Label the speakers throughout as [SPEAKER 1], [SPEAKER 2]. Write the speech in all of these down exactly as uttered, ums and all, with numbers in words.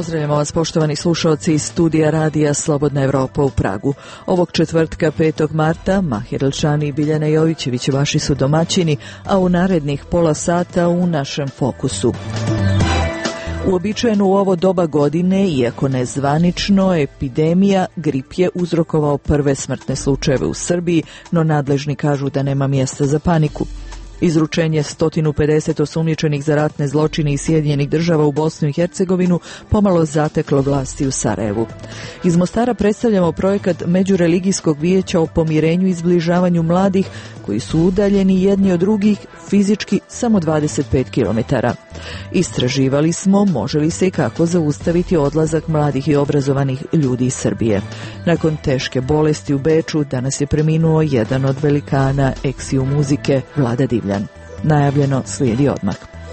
[SPEAKER 1] Pozdravljamo vas, poštovani slušalci iz studija radija Slobodna Evropa u Pragu. Ovog četvrtka petog marta Mahir Elšani i Biljana Jovićević vaši su domaćini, a u narednih pola sata u našem fokusu. Uobičajeno u ovo doba godine, iako nezvanično, epidemija grip je uzrokovao prve smrtne slučajeve u Srbiji, no nadležni kažu da nema mjesta za paniku. Izručenje sto pedeset osumnjičenih za ratne zločine iz Sjedinjenih država u Bosnu i Hercegovinu pomalo zateklo vlasti u Sarajevu. Iz Mostara predstavljamo projekat Međureligijskog vijeća o pomirenju i zbližavanju mladih koji su udaljeni jedni od drugih fizički samo dvadeset pet kilometara. Istraživali smo može li se i kako zaustaviti odlazak mladih i obrazovanih ljudi iz Srbije. Nakon teške bolesti u Beču danas je preminuo jedan od velikana eksiju muzike, Vlada Divljan. Najavljeno slijedi odmah.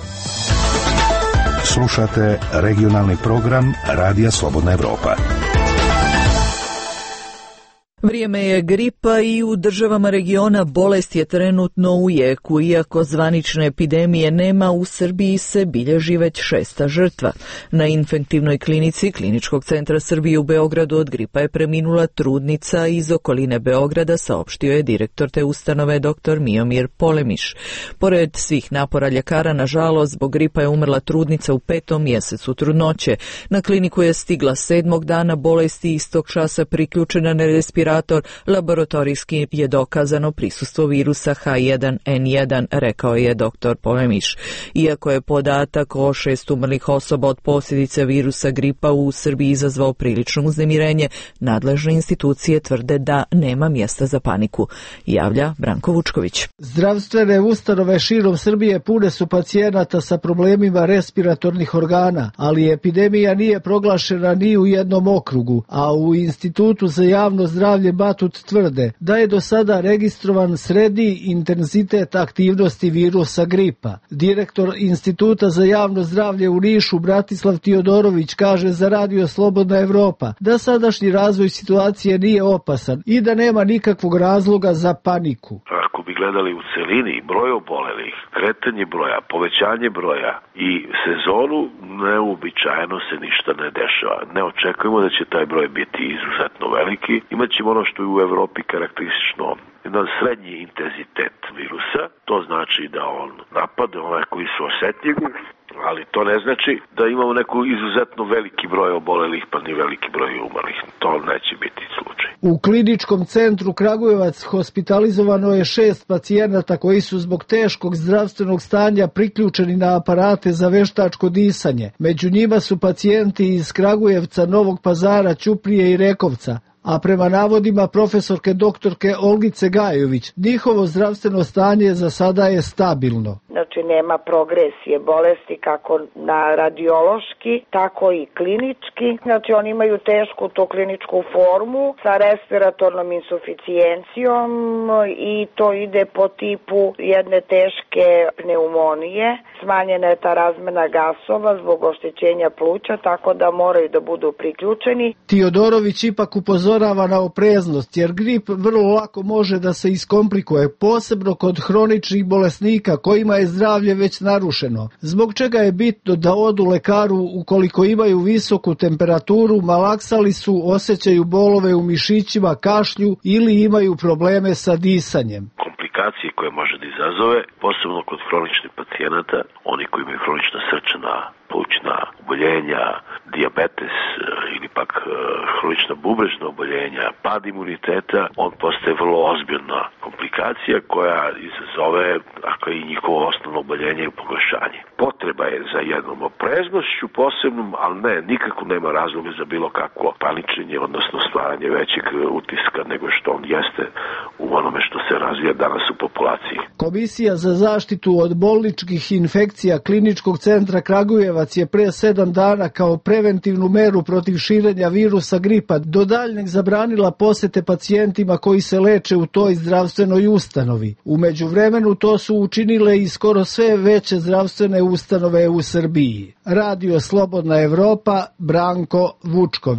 [SPEAKER 2] Slušate regionalni program Radija Slobodna Evropa.
[SPEAKER 1] Vrijeme je gripa i u državama regiona bolest je trenutno u jeku. Iako zvanične epidemije nema, u Srbiji se bilježi već šesta žrtva. Na infektivnoj klinici Kliničkog centra Srbije u Beogradu od gripa je preminula trudnica iz okoline Beograda, saopštio je direktor te ustanove dr. Miomir Polemiš. Pored svih napora ljekara, nažalost, zbog gripa je umrla trudnica u petom mjesecu trudnoće. Na kliniku je stigla sedmog dana bolesti, istog časa priključena na respirator. Laboratorijski je dokazano prisustvo virusa H jedan N jedan, rekao je doktor Polemiš. Iako je podatak o šest umrlih osoba od posljedice virusa gripa u Srbiji izazvao prilično uznemirenje, nadležne institucije tvrde da nema mjesta za paniku. Javlja Branko Vučković.
[SPEAKER 3] Zdravstvene ustanove širom Srbije pune su pacijenata sa problemima respiratornih organa, ali epidemija nije proglašena ni u jednom okrugu, a u Institutu za javno zdravlje Batut tvrde da je do sada registrovan srednji intenzitet aktivnosti virusa gripa. Direktor Instituta za javno zdravlje u Nišu Bratislav Tiodorović kaže za Radio Slobodna Evropa da sadašnji razvoj situacije nije opasan i da nema nikakvog razloga za paniku.
[SPEAKER 4] Ako bi gledali u celini broj obolelih, kretanje broja, povećanje broja i sezonu, neuobičajeno se ništa ne dešava. Ne očekujemo da će taj broj biti izuzetno veliki. Imaćemo ono što je u Evropi karakteristično, jedan srednji intenzitet virusa. To znači da on napade one koji su osjetljivi, ali to ne znači da imamo neku izuzetno veliki broj obolelih pa ni veliki broj umrlih. To neće biti slučaj.
[SPEAKER 3] U Kliničkom centru Kragujevac hospitalizovano je šest pacijenata koji su zbog teškog zdravstvenog stanja priključeni na aparate za veštačko disanje. Među njima su pacijenti iz Kragujevca, Novog Pazara, Ćuprije i Rekovca. A prema navodima profesorke doktorke Olgice Gajović, njihovo zdravstveno stanje za sada je stabilno.
[SPEAKER 5] Znači nema progresije bolesti kako na radiološki, tako i klinički. Znači oni imaju tešku to kliničku formu sa respiratornom insuficijencijom i to ide po tipu jedne teške pneumonije. Smanjena je ta razmena gasova zbog oštećenja pluća, tako da moraju da budu priključeni.
[SPEAKER 3] Tiodorović ipak upozorava na opreznost, jer grip vrlo lako može da se iskomplikuje, posebno kod hroničnih bolesnika kojima je zdravlje već narušeno, zbog čega je bitno da odu lekaru ukoliko imaju visoku temperaturu, malaksali su, osjećaju bolove u mišićima, kašlju ili imaju probleme sa disanjem.
[SPEAKER 4] Komplikacije koje može da izazove, posebno kod hroničnih pacijenata, oni koji imaju hronična srčana, plućna oboljenja, dijabetes ili pak hronična bubrežna oboljenja, pad imuniteta, on postaje vrlo ozbiljna komplikacija koja izazove dakle, i njihovo osnovno oboljenje i pogoršanje. Potreba je za jednom opreznošću posebnom, ali ne, nikako nema razloga za bilo kakvo paničenje, odnosno stvaranje većeg utiska nego što on jeste u onome što se razvija danas u populaciji.
[SPEAKER 3] Komisija za zaštitu od bolničkih infekcija Kliničkog centra Kragujevac je pre sedam dana kao preventivnu meru protiv širenja virusa gripa do daljnjeg zabranila posete pacijentima koji se leče u toj zdravstvenoj ustanovi. U međuvremenu to su učinile i skoro sve veće zdravstvene ustanove u Srbiji. Radio Slobodna Evropa, Branko Vučković.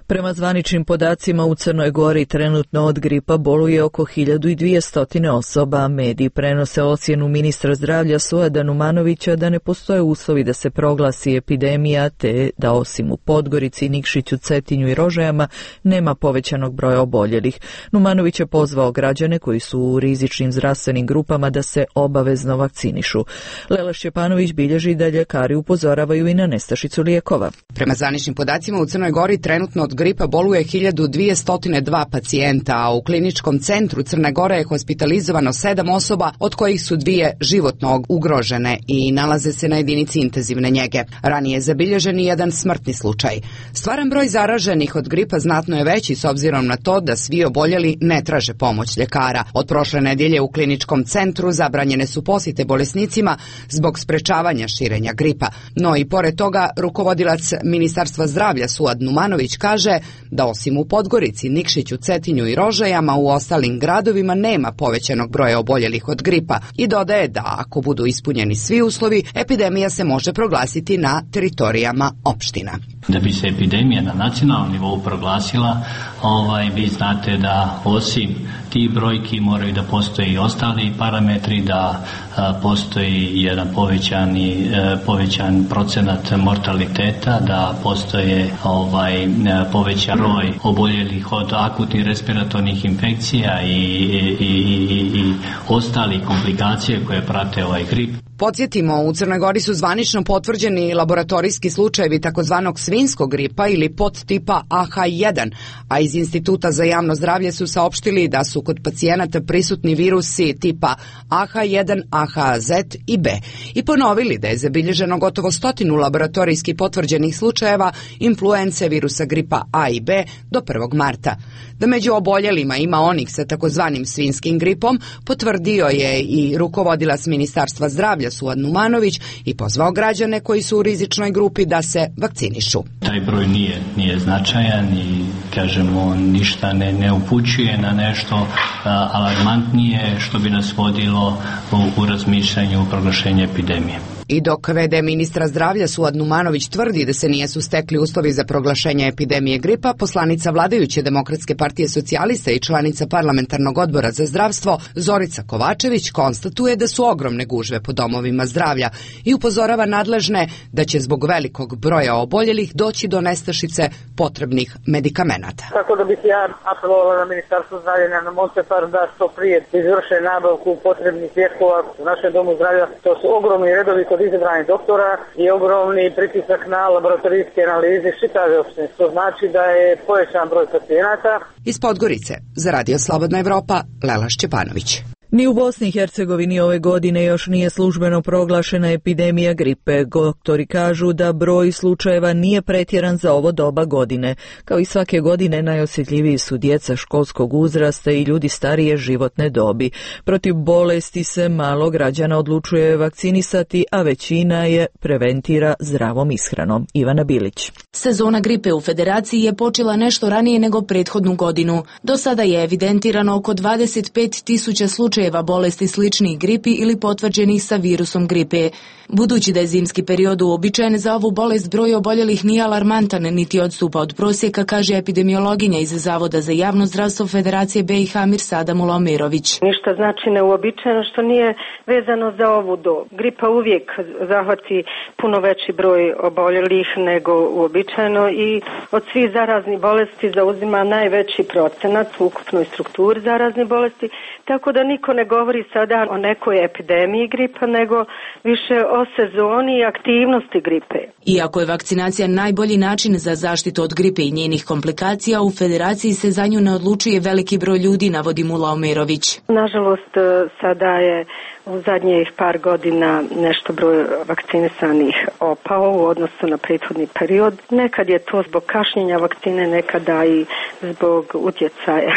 [SPEAKER 1] Prema zvaničnim podacima u Crnoj Gori trenutno od gripa boluje oko hiljadu dvjesto osoba. Mediji prenose ocjenu ministra zdravlja Suada Numanovića da ne postoje uslovi da se proglasi epidemija, te da osim u Podgorici, Nikšiću, Cetinju i Rožajama nema povećanog broja oboljelih. Numanović je pozvao građane koji su u rizičnim zdravstvenim grupama da se obavezno vakcinišu. Lela Šćepanović bilježi da ljekari upozoravaju i na nestašicu lijekova.
[SPEAKER 6] Prema zvaničnim podacima u Crnoj Gori trenutno od gripa boluje hiljadu dvjesto dva pacijenta, a u kliničkom centru Crne Gore je hospitalizovano sedam osoba, od kojih su dvije životno ugrožene i nalaze se na jedinici intenzivne njege. Ranije je zabilježen i jedan smrtni slučaj. Stvaran broj zaraženih od gripa znatno je veći s obzirom na to da svi oboljeli ne traže pomoć ljekara. Od prošle nedjelje u kliničkom centru zabranjene su posjete bolesnicima zbog sprečavanja širenja gripa. No i pored toga rukovodilac Ministarstva zdravlja Suad Numanović kaže da osim u Podgorici, Nikšiću, Cetinju i Rožajama u ostalim gradovima nema povećanog broja oboljelih od gripa i dodaje da ako budu ispunjeni svi uslovi, epidemija se može proglasiti na teritorijama opština.
[SPEAKER 7] Da bi se epidemija na nacionalnom nivou proglasila, ovaj, vi znate da osim tih brojki moraju da postoje i ostali parametri, da a, postoji jedan povećani, a, povećan procenat mortaliteta, da postoje ovaj, povećan broj oboljelih od akutnih respiratornih infekcija i, i, i, i, i ostali komplikacije koje prate ovaj grip.
[SPEAKER 6] Podsjetimo, u Crnoj Gori su zvanično potvrđeni laboratorijski slučajevi takozvanog svinjskog gripa ili podtipa A H jedan, a iz Instituta za javno zdravlje su saopštili da su kod pacijenata prisutni virusi tipa A H jedan, A H Z i B i ponovili da je zabilježeno gotovo stotinu laboratorijski potvrđenih slučajeva influence virusa gripa A i B do prvog marta. Da među oboljelima ima onih sa takozvanim svinjskim gripom, potvrdio je i rukovodilac Ministarstva zdravlja Suad Numanović i pozvao građane koji su u rizičnoj grupi da se vakcinišu.
[SPEAKER 7] Taj broj nije, nije značajan i kažemo ništa ne, ne upućuje na nešto a, alarmantnije što bi nas vodilo u, u razmišljanju proglašenja epidemije.
[SPEAKER 6] I dok ve de ministra zdravlja Suad Numanović tvrdi da se nisu stekli uslovi za proglašenje epidemije gripa, poslanica vladajuće Demokratske partije socijalista i članica parlamentarnog odbora za zdravstvo Zorica Kovačević konstatuje da su ogromne gužve po domovima zdravlja i upozorava nadležne da će zbog velikog broja oboljelih doći do nestašice potrebnih medikamenata.
[SPEAKER 8] Tako da bih ja apelovala na Ministarstvo zdravlja na Montepar da što prije izvrše nabavku potrebnih lijekova u našem domu zdravlja. To su ogromni redovi kod izabranih doktora i ogromni pritisak na laboratorijske analize čitave opštine. To znači da je povećan broj pacijenata.
[SPEAKER 6] Iz Podgorice za Radio Slobodna Evropa, Lela Šćepanović.
[SPEAKER 1] Ni u Bosni i Hercegovini ove godine još nije službeno proglašena epidemija gripe. Doktori kažu da broj slučajeva nije pretjeran za ovo doba godine. Kao i svake godine najosjetljiviji su djeca školskog uzrasta i ljudi starije životne dobi. Protiv bolesti se malo građana odlučuje vakcinisati, a većina je preventira zdravom ishranom. Ivana Bilić.
[SPEAKER 9] Sezona gripe u Federaciji je počela nešto ranije nego prethodnu godinu. Do sada je evidentirano oko dvadeset pet tisuća slučajeva bolesti sličnih gripi ili potvrđenih sa virusom gripe. Budući da je zimski period uobičajen za ovu bolest, broj oboljelih nije alarmantan niti odstupa od prosjeka, kaže epidemiologinja iz Zavoda za javno zdravstvo Federacije be i ha Mirsada Mulomirović.
[SPEAKER 10] Ništa znači neuobičajeno što nije vezano za ovu dob. Gripa uvijek zahvati puno veći broj oboljelih nego uobičajeno i od svih zaraznih bolesti zauzima najveći procenat u ukupnoj strukturi zaraznih bolesti, tako da niko ne govori sada o nekoj epidemiji gripa, nego više o sezoni i aktivnosti gripe.
[SPEAKER 9] Iako je vakcinacija najbolji način za zaštitu od gripe i njenih komplikacija, u Federaciji se za nju ne odlučuje veliki broj ljudi, navodi Mula Omerović.
[SPEAKER 10] Nažalost, sada je u zadnjih par godina nešto broj vakcinisanih opao u odnosu na prethodni period. Nekad je to zbog kašnjenja vakcine, nekada i zbog utjecaja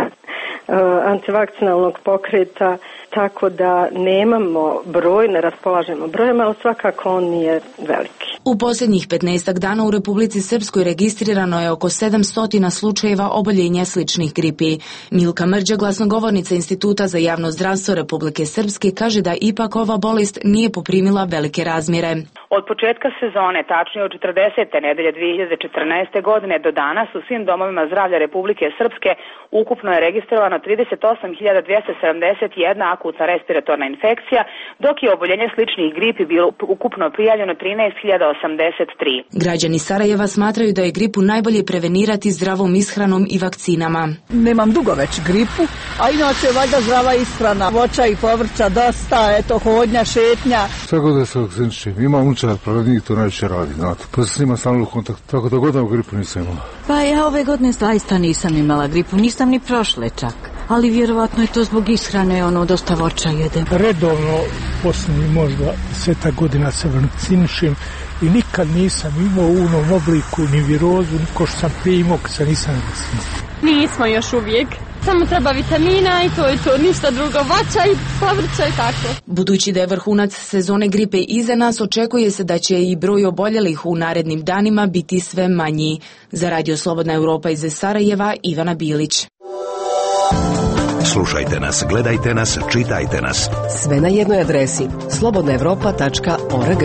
[SPEAKER 10] antivakcinalnog pokreta, tako da nemamo broj, ne raspolažemo brojem, ali svakako on nije veliki.
[SPEAKER 9] U posljednjih petnaestak dana u Republici Srpskoj registrirano je oko sedamsto slučajeva oboljenja sličnih gripi. Milka Mrđa, glasnogovornica Instituta za javno zdravstvo Republike Srpske, kaže da ipak ova bolest nije poprimila velike razmjere.
[SPEAKER 11] Od početka sezone, tačnije od četrdesete nedelje dve hiljade četrnaeste. godine do danas u svim domovima zdravlja Republike Srpske ukupno je registrovano trideset osam hiljada dvesta sedamdeset jedna akutna respiratorna infekcija, dok je oboljenje sličnih gripi bilo ukupno prijavljeno trinaest hiljada osamdeset tri.
[SPEAKER 9] Građani Sarajeva smatraju da je gripu najbolje prevenirati zdravom ishranom i vakcinama.
[SPEAKER 12] Nemam dugo već gripu, a inače valjda zdrava ishrana, voća i povrća dosta, eto hodnja, šetnja.
[SPEAKER 13] Sve god da se vakcinišem, ima unčar, pravednik to najviše radi, znate. Pa se s njima stalno u kontakt, tako da godinu gripu nisam imala.
[SPEAKER 14] Pa ja ove godine zaista nisam imala gripu, nisam ni prošle čak. Ali vjerovatno je to zbog ishrane, ono, dosta voća jedem.
[SPEAKER 15] Redovno, posljednji možda deseta godina se vakcinišem i nikad nisam imao u onom obliku ni virozu, ni ko što sam prije imao kad se nisam vakcinisao.
[SPEAKER 16] Nismo još uvijek. Samo treba vitamina i to je to, ništa drugo, voća i povrća i tako.
[SPEAKER 9] Budući da je vrhunac sezone gripe iza nas, očekuje se da će i broj oboljelih u narednim danima biti sve manji. Za Radio Slobodna Europa iz Sarajeva, Ivana Bilić.
[SPEAKER 2] Slušajte nas, gledajte nas, čitajte nas.
[SPEAKER 17] Sve na jednoj adresi slobodna europa tačka org.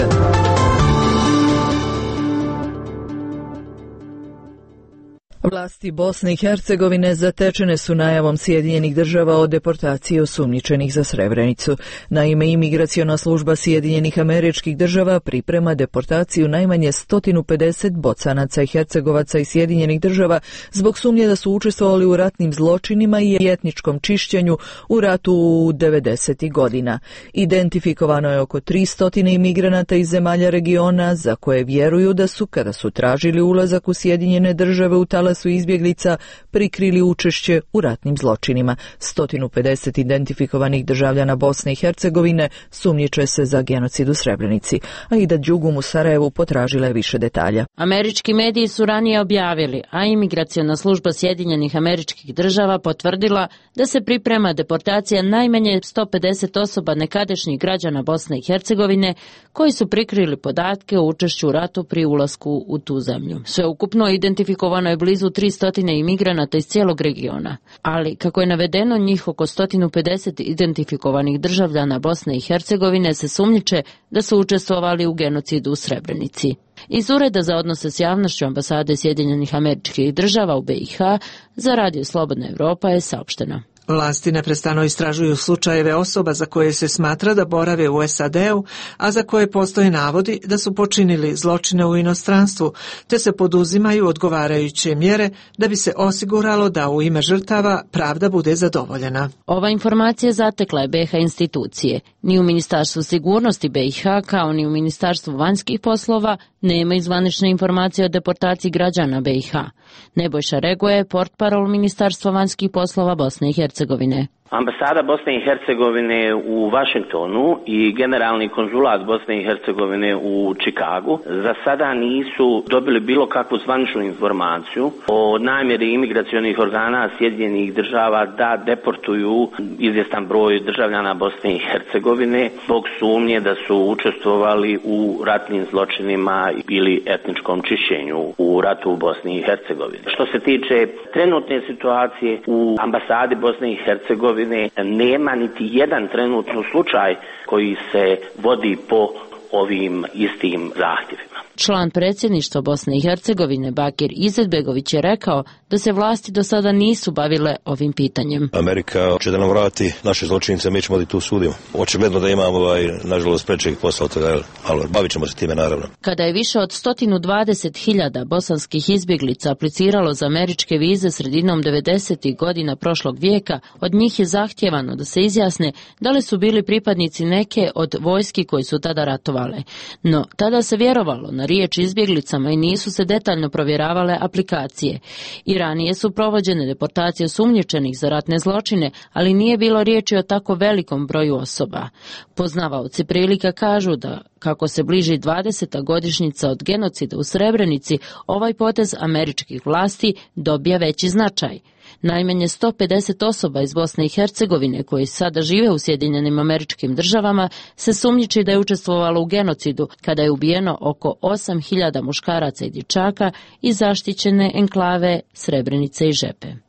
[SPEAKER 1] Vlasti Bosne i Hercegovine zatečene su najavom Sjedinjenih država o deportaciji osumnjičenih za Srebrenicu. Naime, imigraciona služba Sjedinjenih Američkih Država priprema deportaciju najmanje sto pedeset Bocanaca i Hercegovaca iz Sjedinjenih država zbog sumnje da su učestvovali u ratnim zločinima i etničkom čišćenju u ratu u devedesetih godina. Identifikovano je oko tristo imigranata iz zemalja regiona za koje vjeruju da su, kada su tražili ulazak u Sjedinjene države u talasu izbjeglica, prikrili učešće u ratnim zločinima. sto pedeset identifikovanih državljana Bosne i Hercegovine sumnjiče se za genocid u Srebrenici. Aida Đugum u Sarajevu potražila je više detalja.
[SPEAKER 18] Američki mediji su ranije objavili, a imigraciona služba Sjedinjenih Američkih Država potvrdila da se priprema deportacija najmanje sto pedeset osoba nekadašnjih građana Bosne i Hercegovine koji su prikrili podatke o učešću u ratu pri ulasku u tu zemlju. Sveukupno identifikovano je blizu tristo imigranata iz cijelog regiona, ali kako je navedeno, njih oko sto pedeset identifikovanih državljana Bosne i Hercegovine se sumnjiče da su učestvovali u genocidu u Srebrenici. Iz Ureda za odnose s javnošću ambasade Sjedinjenih Američkih Država u B i H za Radio Slobodna Europa je saopšteno.
[SPEAKER 19] Vlasti neprestano istražuju slučajeve osoba za koje se smatra da borave u S A D-u, a za koje postoje navodi da su počinili zločine u inostranstvu, te se poduzimaju odgovarajuće mjere da bi se osiguralo da u ime žrtava pravda bude zadovoljena.
[SPEAKER 18] Ova informacija zatekla je B i H institucije. Ni u Ministarstvu sigurnosti B i H kao ni u Ministarstvu vanjskih poslova nema zvanične informacije o deportaciji građana B i H. Nebojša Regoje, portparol Ministarstva vanjskih poslova Bosne i Hercegovine.
[SPEAKER 20] Ambasada Bosne i Hercegovine u Vašingtonu i generalni konzulat Bosne i Hercegovine u Čikagu za sada nisu dobili bilo kakvu zvaničnu informaciju o namjeri imigracionih organa Sjedinjenih država da deportuju izvjestan broj državljana Bosne i Hercegovine zbog sumnje da su učestvovali u ratnim zločinima ili etničkom čišćenju u ratu u Bosni i Hercegovini. Što se tiče trenutne situacije u ambasadi Bosne i Hercegovine, nema niti jedan trenutno slučaj koji se vodi po ovim istim zahtjevima.
[SPEAKER 18] Član predsjedništva Bosne i Hercegovine Bakir Izetbegović je rekao da se vlasti do sada nisu bavile ovim pitanjem.
[SPEAKER 21] Amerika će da nam vrati naše zločinice, mi ćemo da tu sudimo. Očigledno da imamo ovaj, nažalost, prečeg posla od toga, ali bavit ćemo se time naravno.
[SPEAKER 18] Kada je više od sto dvadeset hiljada bosanskih izbjeglica apliciralo za američke vize sredinom devedesetih godina prošlog vijeka, od njih je zahtjevano da se izjasne da li su bili pripadnici neke od vojski koji su tada ratovale. No, tada se vjerovalo na riječ izbjeglicama i nisu se detaljno provjeravale aplikacije. I ranije su provođene deportacije osumnjičenih za ratne zločine, ali nije bilo riječi o tako velikom broju osoba. Poznavaoci prilika kažu da, kako se bliži dvadeseta godišnjica od genocida u Srebrenici, ovaj potez američkih vlasti dobija veći značaj. Najmanje sto pedeset osoba iz Bosne i Hercegovine koji sada žive u Sjedinjenim Američkim Državama se sumnjiči da je učestvovalo u genocidu kada je ubijeno oko osam hiljada muškaraca i dječaka iz zaštićene enklave Srebrenice i Žepe.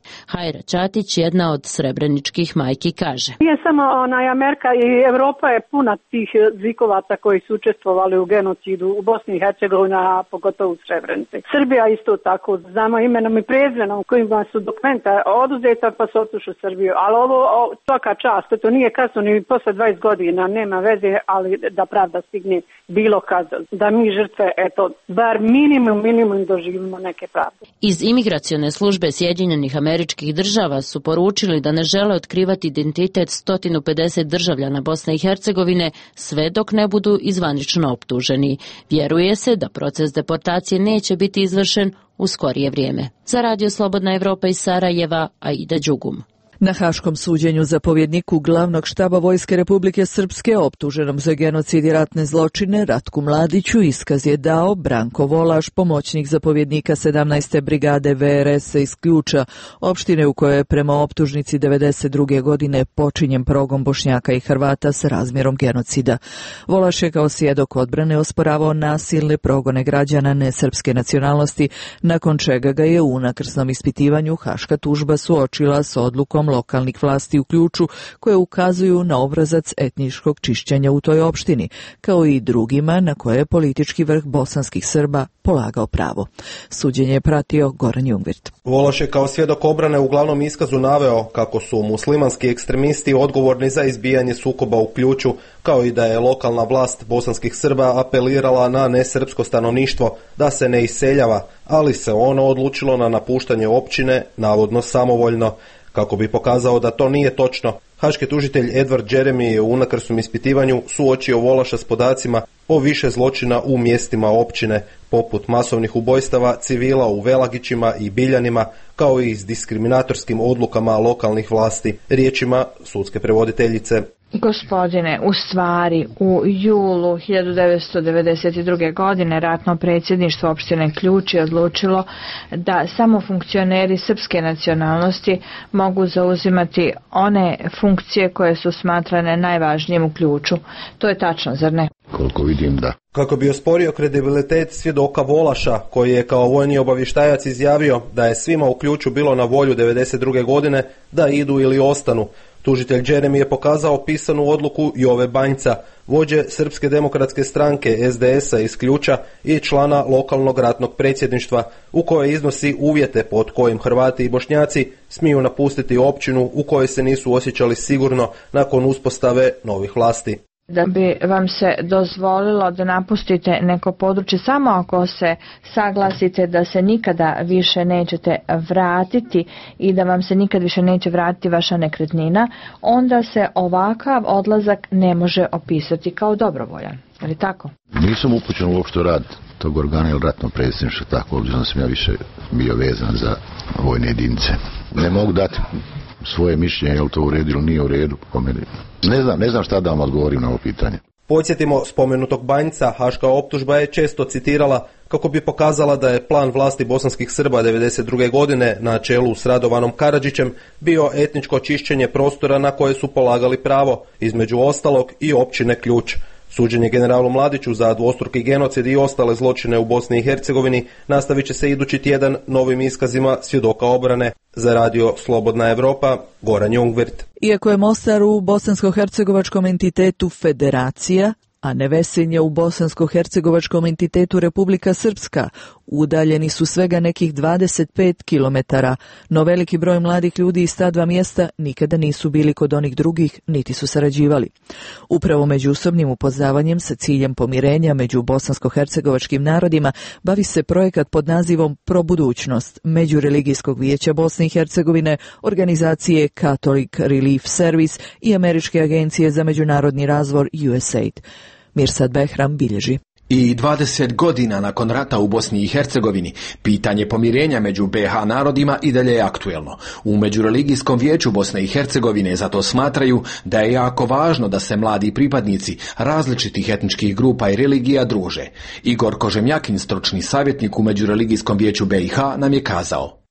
[SPEAKER 18] Hajra Ćatić, jedna od srebreničkih majki, kaže:
[SPEAKER 5] Nije samo onaj Amerika i Evropa je puna tih zlikovaca koji su učestvovali u genocidu u Bosni i Hercegovini, a pogotovo u Srebrenici. Srbija isto tako, znamo imenom i prezimenom kojima su dokumenta oduzeta pa su otišli u Srbiju. Ali ovo svaka čast, to nije kasno ni posle dvadeset godina, nema veze, ali da pravda stigne bilo kad, da mi žrtve, eto, bar minimum, minimum doživimo neke pravde.
[SPEAKER 18] Iz imigracione službe Sjedinjenih Američkih država su poručili da ne žele otkrivati identitet sto pedeset državljana Bosne i Hercegovine sve dok ne budu izvanično optuženi. Vjeruje se da proces deportacije neće biti izvršen u skorije vrijeme. Za Radio Slobodna Evropa iz Sarajeva, Aida Đugum.
[SPEAKER 1] Na haškom suđenju zapovjedniku glavnog štaba Vojske Republike Srpske optuženom za genocid i ratne zločine Ratku Mladiću iskaz je dao Branko Volaš, pomoćnik zapovjednika sedamnaeste brigade V R S iz Ključa, opštine u kojoj je prema optužnici devedeset druge godine počinjen progon Bošnjaka i Hrvata s razmjerom genocida. Volaš je kao svjedok odbrane osporavao nasilne progone građana nesrpske nacionalnosti, nakon čega ga je u unakrsnom ispitivanju haška tužba suočila s odlukom lokalnih vlasti u Ključu koje ukazuju na obrazac etničkog čišćenja u toj opštini, kao i drugima na koje je politički vrh bosanskih Srba polagao pravo. Suđenje je pratio Goran Jungvirt.
[SPEAKER 22] Volaš je kao svjedok obrane u glavnom iskazu naveo kako su muslimanski ekstremisti odgovorni za izbijanje sukoba u Ključu, kao i da je lokalna vlast bosanskih Srba apelirala na nesrpsko stanovništvo da se ne iseljava, ali se ono odlučilo na napuštanje općine, navodno samovoljno. Kako bi pokazao da to nije točno, haški tužitelj Edward Jeremy je u unakrsnom ispitivanju suočio Volaša s podacima o više zločina u mjestima općine, poput masovnih ubojstava civila u Velagićima i Biljanima, kao i s diskriminatorskim odlukama lokalnih vlasti, riječima sudske prevoditeljice.
[SPEAKER 23] Gospodine, u stvari, u julu hiljadu devetsto devedeset druge. godine ratno predsjedništvo opštine Ključ je odlučilo da samo funkcioneri srpske nacionalnosti mogu zauzimati one funkcije koje su smatrane najvažnijim u Ključu. To je tačno, zar ne?
[SPEAKER 22] Koliko vidim, da. Kako bi osporio kredibilitet svjedoka Volaša, koji je kao vojni obavještajac izjavio da je svima u Ključu bilo na volju devedeset druge. godine da idu ili ostanu, tužitelj Jeremy je pokazao pisanu odluku Jove Banjca, vođe Srpske demokratske stranke S D S-a iz Ključa i člana lokalnog ratnog predsjedništva, u kojoj iznosi uvjete pod kojim Hrvati i Bošnjaci smiju napustiti općinu u kojoj se nisu osjećali sigurno nakon uspostave novih vlasti.
[SPEAKER 23] Da bi vam se dozvolilo da napustite neko područje samo ako se saglasite da se nikada više nećete vratiti i da vam se nikad više neće vratiti vaša nekretnina, onda se ovakav odlazak ne može opisati kao dobrovoljan. Je li tako?
[SPEAKER 24] Nisam upućen uopšte u rad tog organa ili ratno predsjedništvo, tako obzirom da sam ja više bio vezan za vojne jedinice. Ne mogu dati svoje mišljenje, je li to u redu ili nije u redu po meni. Ne znam, ne znam šta da vam odgovorim na ovo pitanje.
[SPEAKER 22] Podsjetimo, spomenutog Banjca haška optužba je često citirala kako bi pokazala da je plan vlasti bosanskih Srba devedeset druge. godine na čelu s Radovanom Karadžićem bio etničko čišćenje prostora na koje su polagali pravo, između ostalog i općine Ključ. Suđenje generalu Mladiću za dvostruki genocid i ostale zločine u Bosni i Hercegovini nastavit će se idući tjedan novim iskazima svjedoka obrane. Za Radio Slobodna Evropa, Goran Jungvirt.
[SPEAKER 1] Iako je Mostar u bosansko-hercegovačkom entitetu federacija, a Nevesinje u bosansko-hercegovačkom entitetu Republika Srpska, udaljeni su svega nekih dvadeset pet kilometara, no veliki broj mladih ljudi iz ta dva mjesta nikada nisu bili kod onih drugih, niti su sarađivali. Upravo međusobnim upoznavanjem sa ciljem pomirenja među bosansko-hercegovačkim narodima bavi se projekat pod nazivom Probudućnost Međureligijskog vijeća Bosne i Hercegovine, organizacije Catholic Relief Service i Američke agencije za međunarodni razvoj U S A I D. Mirsad Behram bilježi.
[SPEAKER 25] I dvadeset godina nakon rata u Bosni i Hercegovini, pitanje pomirenja među B H narodima i dalje je aktuelno. U Međureligijskom vijeću Bosne i Hercegovine zato smatraju da je jako važno da se mladi pripadnici različitih etničkih grupa i religija druže. Igor Kožemjakin, stručni savjetnik u Međureligijskom vijeću B i H, nam je kazao.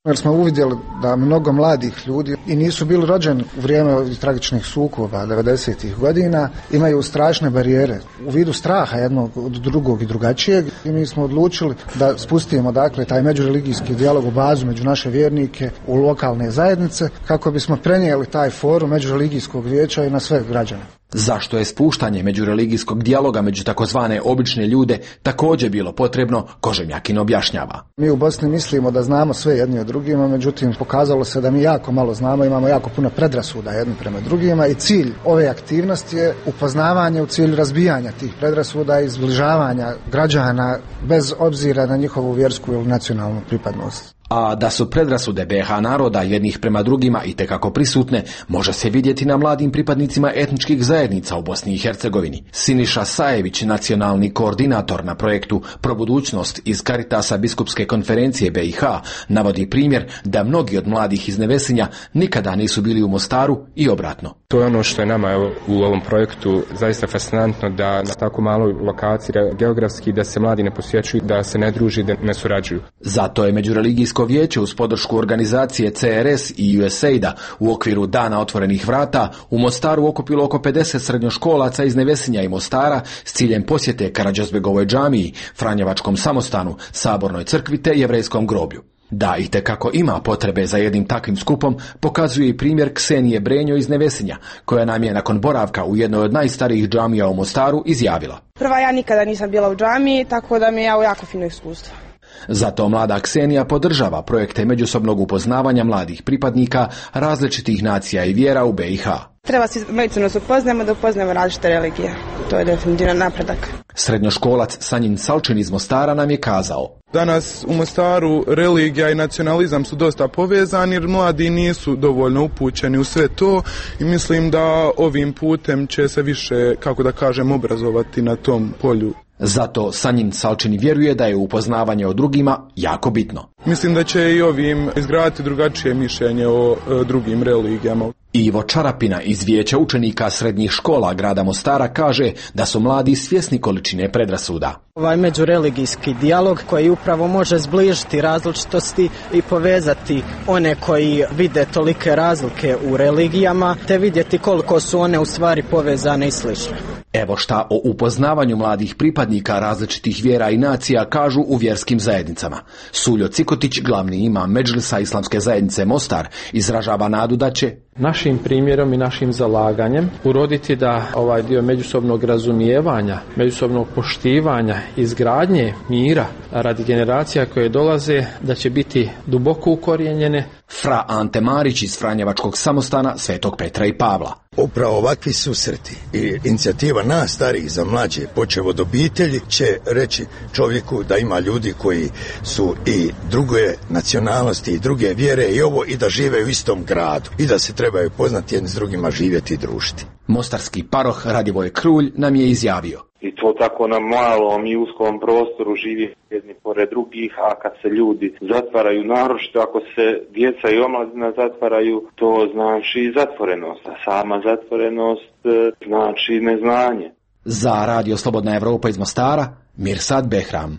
[SPEAKER 3] Jer smo uvidjeli da mnogo mladih ljudi i nisu bili rođeni u vrijeme ovih tragičnih sukoba devedesetih godina, imaju strašne barijere u vidu straha jednog od drugog i drugačijeg i mi smo odlučili da spustimo dakle taj međureligijski dijalog u bazu među naše vjernike u lokalne zajednice kako bismo prenijeli taj forum međureligijskog vijeća i na sve građane.
[SPEAKER 25] Zašto je spuštanje međureligijskog dijaloga među takozvane obične ljude također bilo potrebno, Kožemjakin objašnjava.
[SPEAKER 3] Mi u Bosni mislimo da znamo sve jedni od drugima, međutim pokazalo se da mi jako malo znamo, imamo jako puno predrasuda jedni prema drugima i cilj ove aktivnosti je upoznavanje u cilju razbijanja tih predrasuda i zbližavanja građana bez obzira na njihovu vjersku ili nacionalnu pripadnost.
[SPEAKER 25] A da su predrasude be ha naroda jednih prema drugima i tekako prisutne, može se vidjeti na mladim pripadnicima etničkih zajednica u Bosni i Hercegovini. Siniša Sajević, nacionalni koordinator na projektu Probudućnost iz Karitasa Biskupske konferencije be i ha, navodi primjer da mnogi od mladih iz Nevesinja nikada nisu bili u Mostaru i obratno.
[SPEAKER 4] To je ono što je nama u ovom projektu zaista fascinantno, da na tako maloj lokaciji geografski da se mladi ne posjećuju, da se ne druži, da ne surađuju.
[SPEAKER 25] Zato je međureligijsko vijeće uz podršku organizacije ce er es i ju es ejda u okviru Dana otvorenih vrata u Mostaru okupilo oko pedeset srednjoškolaca iz Nevesinja i Mostara s ciljem posjete Karađozbegovoj džamiji, Franjevačkom samostanu, Sabornoj crkvi te Jevrejskom groblju. Da itekako ima potrebe za jednim takvim skupom pokazuje i primjer Ksenije Brenjo iz Nevesinja, koja nam je nakon boravka u jednoj od najstarijih džamija u Mostaru izjavila.
[SPEAKER 6] Prva, ja nikada nisam bila u džamiji, tako da mi je ovo jako fino iskustvo.
[SPEAKER 25] Zato mlada Ksenija podržava projekte međusobnog upoznavanja mladih pripadnika različitih nacija i vjera u be i ha.
[SPEAKER 6] Treba se međusobno se upoznamo da upoznamo različite religije. To je definitivno napredak.
[SPEAKER 25] Srednjoškolac Sanjin Salčin iz Mostara nam je kazao.
[SPEAKER 7] Danas u Mostaru religija i nacionalizam su dosta povezani jer mladi nisu dovoljno upućeni u sve to i mislim da ovim putem će se više, kako da kažem, obrazovati na tom polju.
[SPEAKER 25] Zato Sanjin Salčin vjeruje da je upoznavanje o drugima jako bitno.
[SPEAKER 7] Mislim da će i ovim izgraditi drugačije mišljenje o e, drugim religijama.
[SPEAKER 25] Ivo Čarapina iz Vijeća učenika srednjih škola grada Mostara kaže da su mladi svjesni količine predrasuda.
[SPEAKER 8] Ovaj međureligijski dijalog koji upravo može zbližiti različitosti i povezati one koji vide tolike razlike u religijama, te vidjeti koliko su one u stvari povezane i slične.
[SPEAKER 25] Evo šta o upoznavanju mladih pripadnika različitih vjera i nacija kažu u vjerskim zajednicama. Suljo Cikotić, glavni imam Medžlisa Islamske zajednice Mostar, izražava nadu da će
[SPEAKER 26] našim primjerom i našim zalaganjem uroditi da ovaj dio međusobnog razumijevanja, međusobnog poštivanja, izgradnje mira radi generacija koje dolaze, da će biti duboko ukorijenjene.
[SPEAKER 25] Fra Ante Marić iz Franjevačkog samostana Svetog Petra i Pavla.
[SPEAKER 27] Upravo ovakvi susreti i inicijativa nas starih za mlađe, počev od obitelji, će reći čovjeku da ima ljudi koji su i druge nacionalnosti i druge vjere i ovo i da žive u istom gradu i da se trebaju poznati jedni s drugima, živjeti i družiti.
[SPEAKER 25] Mostarski paroh Radivoj Krulj nam je izjavio.
[SPEAKER 28] I to tako na malom i uskom prostoru živi jedni pored drugih, a kad se ljudi zatvaraju, naročito ako se djeca i omladina zatvaraju, to znači zatvorenost, a sama zatvorenost znači neznanje.
[SPEAKER 25] Za Radio Slobodna Evropa iz Mostara, Mirsad Behram.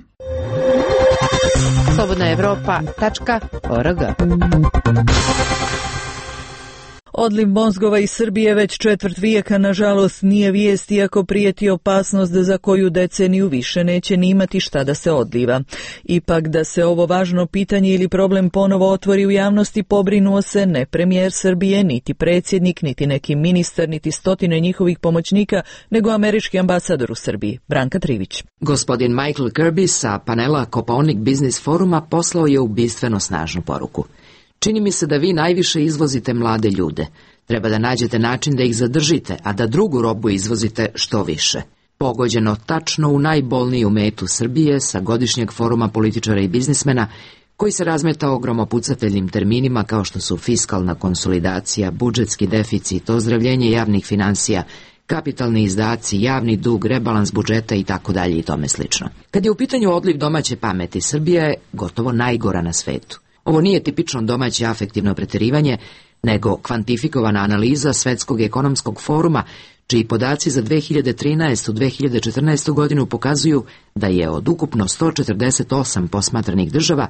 [SPEAKER 29] slobodna evropa tačka org.
[SPEAKER 1] Odliv mozgova iz Srbije već četvrt vijeka, nažalost, nije vijest, iako prijeti opasnost za koju deceniju više neće ni imati šta da se odliva. Ipak da se ovo važno pitanje ili problem ponovo otvori u javnosti, pobrinuo se ne premijer Srbije, niti predsjednik, niti neki ministar, niti stotine njihovih pomoćnika, nego američki ambasador u Srbiji, Branka Trivić.
[SPEAKER 30] Gospodin Michael Kirby sa panela Kopaonik Biznis foruma poslao je ubistveno snažnu poruku. Čini mi se da vi najviše izvozite mlade ljude. Treba da nađete način da ih zadržite, a da drugu robu izvozite što više. Pogođeno tačno u najbolniju metu Srbije sa godišnjeg foruma političara i biznismena, koji se razmetao gromopucateljnim terminima kao što su fiskalna konsolidacija, budžetski deficit, ozdravljenje javnih financija, kapitalni izdaci, javni dug, rebalans budžeta i tako dalje i tome slično. Kad je u pitanju odliv domaće pameti, Srbija je gotovo najgora na svetu. Ovo nije tipično domaće afektivno pretjerivanje, nego kvantifikovana analiza Svetskog ekonomskog foruma, čiji podaci za dve hiljade trinaestu do dve hiljade četrnaestu. godinu pokazuju da je od ukupno sto četrdeset osam posmatranih država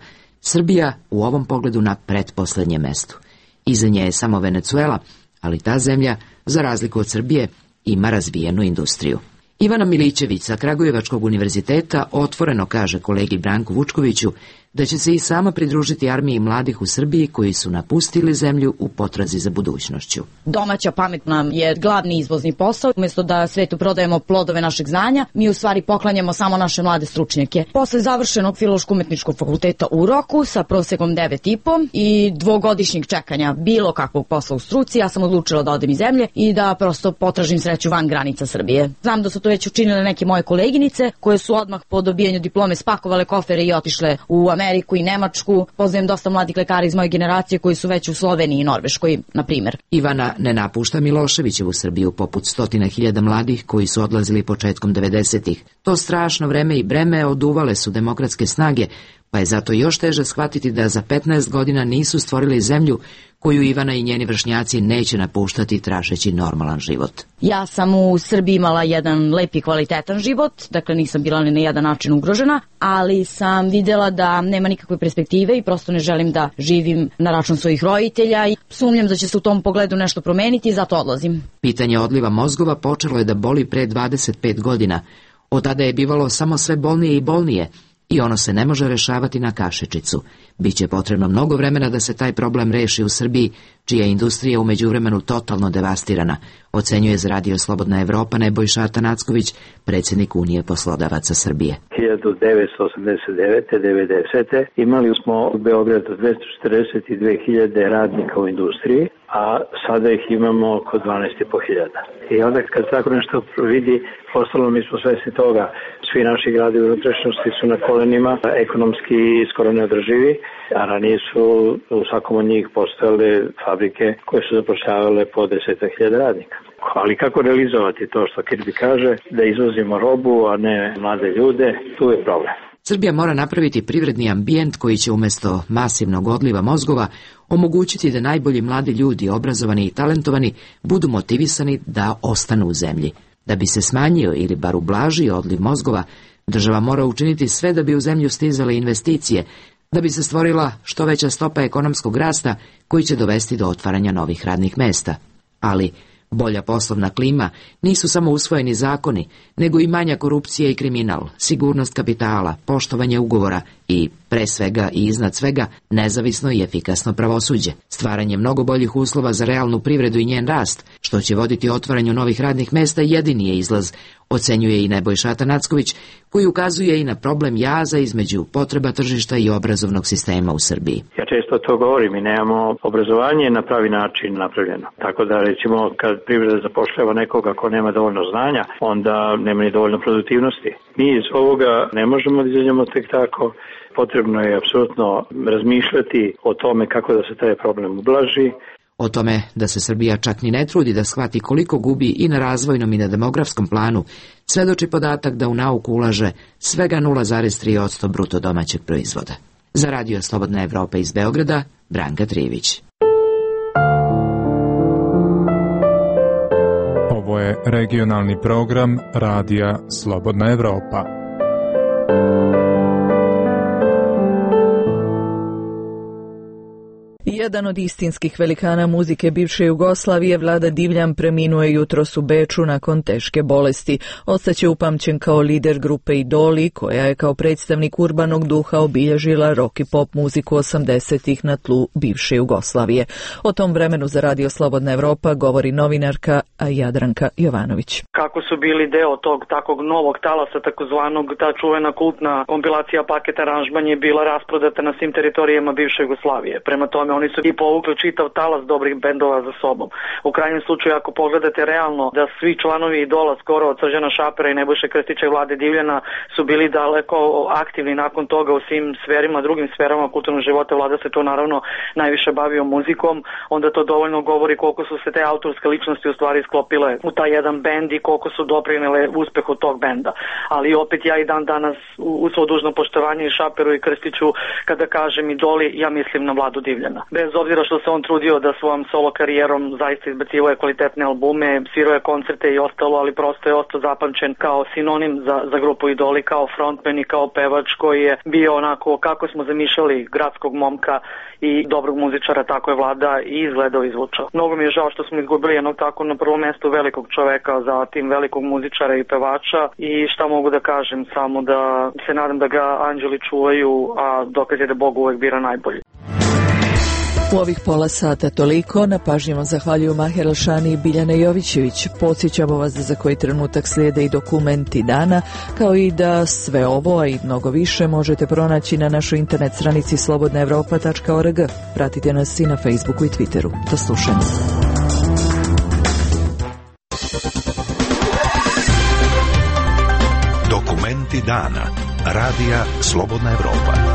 [SPEAKER 30] Srbija u ovom pogledu na pretposlednjem mestu. Iza nje je samo Venecuela, ali ta zemlja, za razliku od Srbije, ima razvijenu industriju. Ivana Milićević sa Kragujevačkog univerziteta otvoreno kaže kolegi Branku Vučkoviću da će se i sama pridružiti armiji mladih u Srbiji koji su napustili zemlju u potrazi za budućnošću.
[SPEAKER 2] Domaća pamet nam je glavni izvozni posao. Umjesto da svetu prodajemo plodove našeg znanja, mi u stvari poklanjamo samo naše mlade stručnjake. Posle završenog Filološko-umetničkog fakulteta u Roku sa prosekom devet i po i dvogodišnjeg čekanja bilo kakvog posla u struci, ja sam odlučila da odem iz zemlje i da prosto potražim sreću van granica Srbije. Znam da su to već učinile neke moje koleginice koje su odmah po dobijanju diplome spakovale kofere i otišle u Ameriku i Nemačku. Poznajem dosta mladih lekara iz moje generacije koji su već u Sloveniji i Norveškoj, na primjer.
[SPEAKER 30] Ivana ne napušta Miloševićevu Srbiju poput stotina hiljada mladih koji su odlazili početkom devedesetih. To strašno vreme i breme oduvale su demokratske snage, pa je zato još teže shvatiti da za petnaest godina nisu stvorili zemlju koju Ivana i njeni vršnjaci neće napuštati tražeći normalan život.
[SPEAKER 2] Ja sam u Srbiji imala jedan lep i kvalitetan život, dakle nisam bila ni na jedan način ugrožena, ali sam vidjela da nema nikakve perspektive i prosto ne želim da živim na račun svojih roditelja i sumnjam da će se u tom pogledu nešto promeniti i zato odlazim.
[SPEAKER 30] Pitanje odliva mozgova počelo je da boli pre dvadeset pet godina. Od tada je bivalo samo sve bolnije i bolnije, i ono se ne može rešavati na kašičicu. Biće potrebno mnogo vremena da se taj problem reši u Srbiji, čija industrija u međuvremenu totalno devastirana, ocenjuje za Radio Slobodna Evropa Nebojša Atanacković, predsjednik Unije poslodavaca Srbije.
[SPEAKER 9] hiljadu devetsto osamdeset devete devedesete imali smo u Beogradu dvesta četrdeset dve hiljade radnika u industriji, a sada ih imamo oko dvanaest i po hiljada. I onda kad tako nešto vidi, postalo mi smo svesni toga, svi naši gradovi u unutrašnjosti su na kolenima, ekonomski skoro neodrživi, a ranije su u svakom od njih postojale fabrike koje su zapošljavale po desetak hiljada radnika. Ali kako realizovati to što Kirby kaže, da izvozimo robu, a ne mlade ljude, tu je problem.
[SPEAKER 30] Srbija mora napraviti privredni ambijent koji će umjesto masivnog odliva mozgova omogućiti da najbolji mladi ljudi, obrazovani i talentovani, budu motivisani da ostanu u zemlji. Da bi se smanjio ili bar ublažio odliv mozgova, država mora učiniti sve da bi u zemlju stizale investicije, da bi se stvorila što veća stopa ekonomskog rasta koji će dovesti do otvaranja novih radnih mesta. Ali bolja poslovna klima nisu samo usvojeni zakoni, nego i manja korupcija i kriminal, sigurnost kapitala, poštovanje ugovora i, pre svega i iznad svega, nezavisno i efikasno pravosuđe. Stvaranje mnogo boljih uslova za realnu privredu i njen rast, što će voditi otvaranju novih radnih mesta, jedini je izlaz, ocenjuje i Nebojša Atanacković, koji ukazuje i na problem jaza između potreba tržišta i obrazovnog sistema u Srbiji.
[SPEAKER 9] Ja često to govorim, mi nemamo obrazovanje na pravi način napravljeno. Tako da recimo kad privreda zapošljava nekoga ko nema dovoljno znanja, onda nema ni dovoljno produktivnosti. Mi iz ovoga ne možemo da izađemo tek tako. Potrebno je apsolutno razmišljati o tome kako da se taj problem ublaži.
[SPEAKER 30] O tome da se Srbija čak ni ne trudi da shvati koliko gubi i na razvojnom i na demografskom planu, svedoči podatak da u nauku ulaže svega nula zarez tri posto bruto domaćeg proizvoda. Za Radio Slobodna Evropa iz Beograda, Branka Trivić.
[SPEAKER 10] Ovo je regionalni program Radija Slobodna Evropa.
[SPEAKER 1] Jedan od istinskih velikana muzike bivše Jugoslavije, Vlada Divljan, preminuo je jutros u Beču nakon teške bolesti. Ostaće upamćen kao lider grupe Idoli, koja je kao predstavnik urbanog duha obilježila rock i pop muziku osamdesetih na tlu bivše Jugoslavije. O tom vremenu za Radio Slobodna Evropa govori novinarka Jadranka Jovanović.
[SPEAKER 11] Kako su bili deo tog takvog novog talasa, takozvanog, ta čuvena kultna kompilacija paket aranžman je bila rasprodata na svim teritorijama bivše Jugoslavije. Prema tome oni su i povukli čitav talas dobrih bendova za sobom. U krajnjem slučaju, ako pogledate realno da svi članovi Idola, skoro od Srđana Šapera i Nebojše Krstića i Vlade Divljana, su bili daleko aktivni nakon toga u svim sferima, drugim sferama kulturnog života. Vlada se to naravno najviše bavio muzikom, onda to dovoljno govori koliko su se te autorske ličnosti u stvari sklopile u taj jedan bend i koliko su doprinele uspehu tog benda. Ali opet ja i dan danas u svo dužno poštovanje i Šaperu i Krstiću, kada kažem Idoli, ja mislim na Vladu Divljana. bez obzira što se on trudio da svojom solo karijerom zaista izbacivao kvalitetne albume, svirao je koncerte i ostalo, ali prosto je ostao zapamćen kao sinonim za, za grupu Idoli, kao frontman i kao pevač koji je bio onako kako smo zamišljali gradskog momka i dobrog muzičara, tako je Vlada i izgledao i zvučao. Mnogo mi je žao što smo izgubili jednog tako na prvom mestu velikog čoveka, zatim velikog muzičara i pevača i šta mogu da kažem, samo da se nadam da ga anđeli čuvaju, a dokaz je da Bog uvek bira najbolji.
[SPEAKER 1] U ovih pola sata toliko, na pažnju vam zahvaljuju Maher Alšani i Biljana Jovićević. Podsjećamo vas da za koji trenutak slijede i dokumenti dana, kao i da sve ovo, a i mnogo više, možete pronaći na našoj internet stranici slobodna evropa tačka org. Pratite nas i na Facebooku i Twitteru. Do slušanja.
[SPEAKER 5] Dokumenti dana. Radija Slobodna Evropa.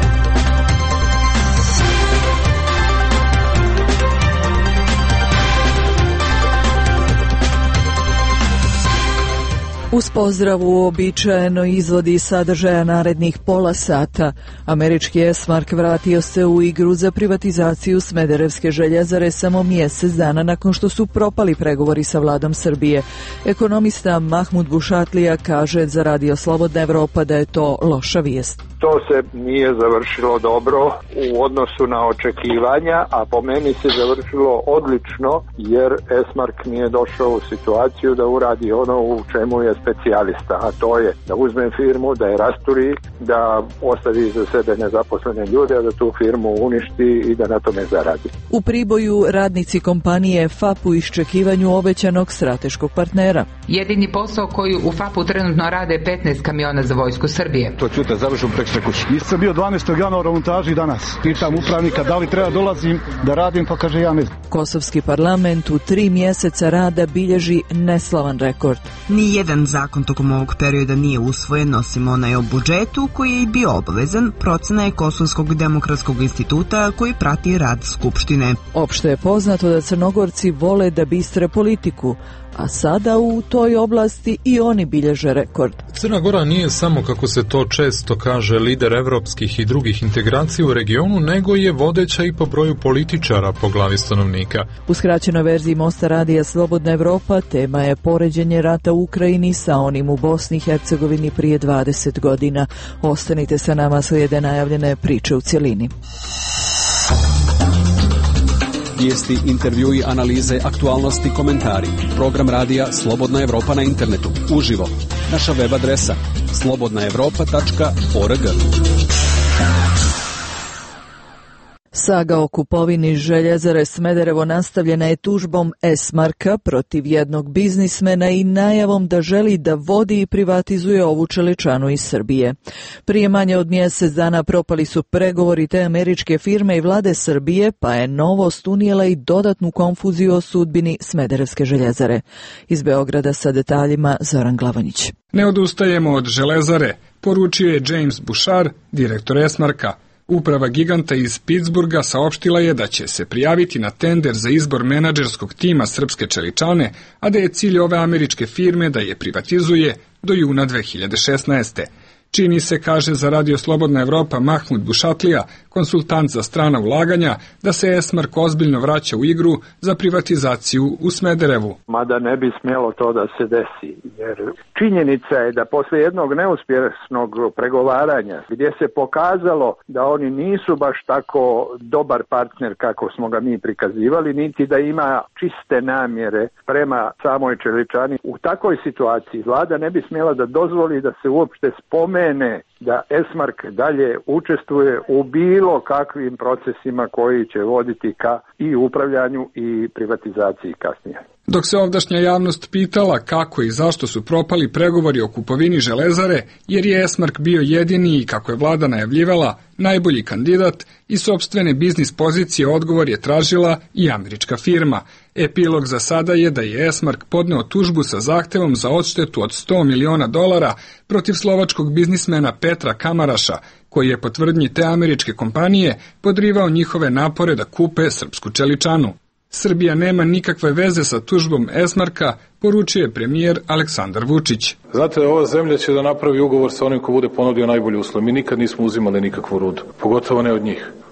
[SPEAKER 1] Uz pozdrav uobičajeno izvodi sadržaja narednih pola sata. Američki Esmark vratio se u igru za privatizaciju Smederevske željezare samo mjesec dana nakon što su propali pregovori sa vladom Srbije. Ekonomista Mahmud Bušatlija kaže za Radio Slobodna Evropa da je to loša vijest.
[SPEAKER 12] To se nije završilo dobro u odnosu na očekivanja, a po meni se završilo odlično jer Esmark nije došao u situaciju da uradi ono u čemu je specijalista, a to je da uzme firmu, da je rasturi, da ostavi za sebe nezaposlene ljude, a da tu firmu uništi i da na tome zaradi.
[SPEAKER 1] U Priboju radnici kompanije F A P u iščekivanju obećanog strateškog partnera.
[SPEAKER 13] Jedini posao koji u F A P-u trenutno rade petnaest kamiona za vojsku Srbije.
[SPEAKER 14] To ću te završim preko kući. Nisam bio dvanaestog januara u montaži danas. Pitam upravnika da li treba dolazim da radim, pa kaže ja ne znam.
[SPEAKER 1] Kosovski parlament u tri mjeseca rada bilježi neslavan rekord.
[SPEAKER 15] Nijedan zakon tokom ovog perioda nije usvojen, osim onaj o budžetu koji je bio obavezan, procena je Kosovskog demokratskog instituta koji prati rad Skupštine.
[SPEAKER 1] Opšte je poznato da Crnogorci vole da bistre politiku, a sada u toj oblasti i oni bilježe rekord.
[SPEAKER 10] Crna Gora nije samo, kako se to često kaže, lider evropskih i drugih integracija u regionu, nego je vodeća i po broju političara po glavi stanovnika.
[SPEAKER 1] U skraćenoj verziji Mosta radija Slobodna Evropa tema je poređenje rata u Ukrajini sa onim u Bosni i Hercegovini prije dvadeset godina. Ostanite sa nama, slijede najavljene priče u cjelini.
[SPEAKER 16] Vijesti, intervjui, analize, aktualnosti, komentari. Program radija Slobodna Evropa na internetu. Uživo. Naša web adresa slobodna evropa tačka org.
[SPEAKER 1] Saga o kupovini željezare Smederevo nastavljena je tužbom Esmarka protiv jednog biznismena i najavom da želi da vodi i privatizuje ovu čeličanu iz Srbije. Prije manje od mjesec dana propali su pregovori te američke firme i vlade Srbije, pa je novost unijela i dodatnu konfuziju o sudbini Smederevske željezare. Iz Beograda sa detaljima Zoran Glavonjić.
[SPEAKER 17] Ne odustajemo od železare, poručio je James Bouchard, direktor Esmarka. Uprava giganta iz Pittsburgha saopštila je da će se prijaviti na tender za izbor menadžerskog tima srpske čeličane, a da je cilj ove američke firme da je privatizuje do juna dve hiljade šesnaeste. Čini se, kaže za Radio Slobodna Evropa Mahmud Bušatlija, konsultant za strana ulaganja, da se Esmark ozbiljno vraća u igru za privatizaciju u Smederevu.
[SPEAKER 12] Mada ne bi smjelo to da se desi, jer činjenica je da posle jednog neuspješnog pregovaranja, gdje se pokazalo da oni nisu baš tako dobar partner kako smo ga mi prikazivali, niti da ima čiste namjere prema samoj čeličani, u takvoj situaciji vlada ne bi smjela da dozvoli da se uopšte spomene da Esmark dalje učestvuje u bilo kakvim procesima koji će voditi ka i upravljanju i privatizaciji kasnije.
[SPEAKER 17] Dok se ovdašnja javnost pitala kako i zašto su propali pregovori o kupovini železare, jer je Esmark bio jedini i, kako je vlada najavljivala, najbolji kandidat i sopstvene biznis pozicije, odgovor je tražila i američka firma. Epilog za sada je da je Esmark podneo tužbu sa zahtevom za odštetu od sto miliona dolara protiv slovačkog biznismena Petra Kamaraša, koji je po tvrdnji te američke kompanije podrivao njihove napore da kupe srpsku čeličanu. Srbija nema nikakve veze sa tužbom Esmarka, poručuje premijer Aleksandar Vučić.
[SPEAKER 19] Znate, ova zemlja će da napravi ugovor sa onim ko bude ponudio najbolji uslov. Mi nikad nismo uzimali nikakvu rudu, pogotovo ne od njih.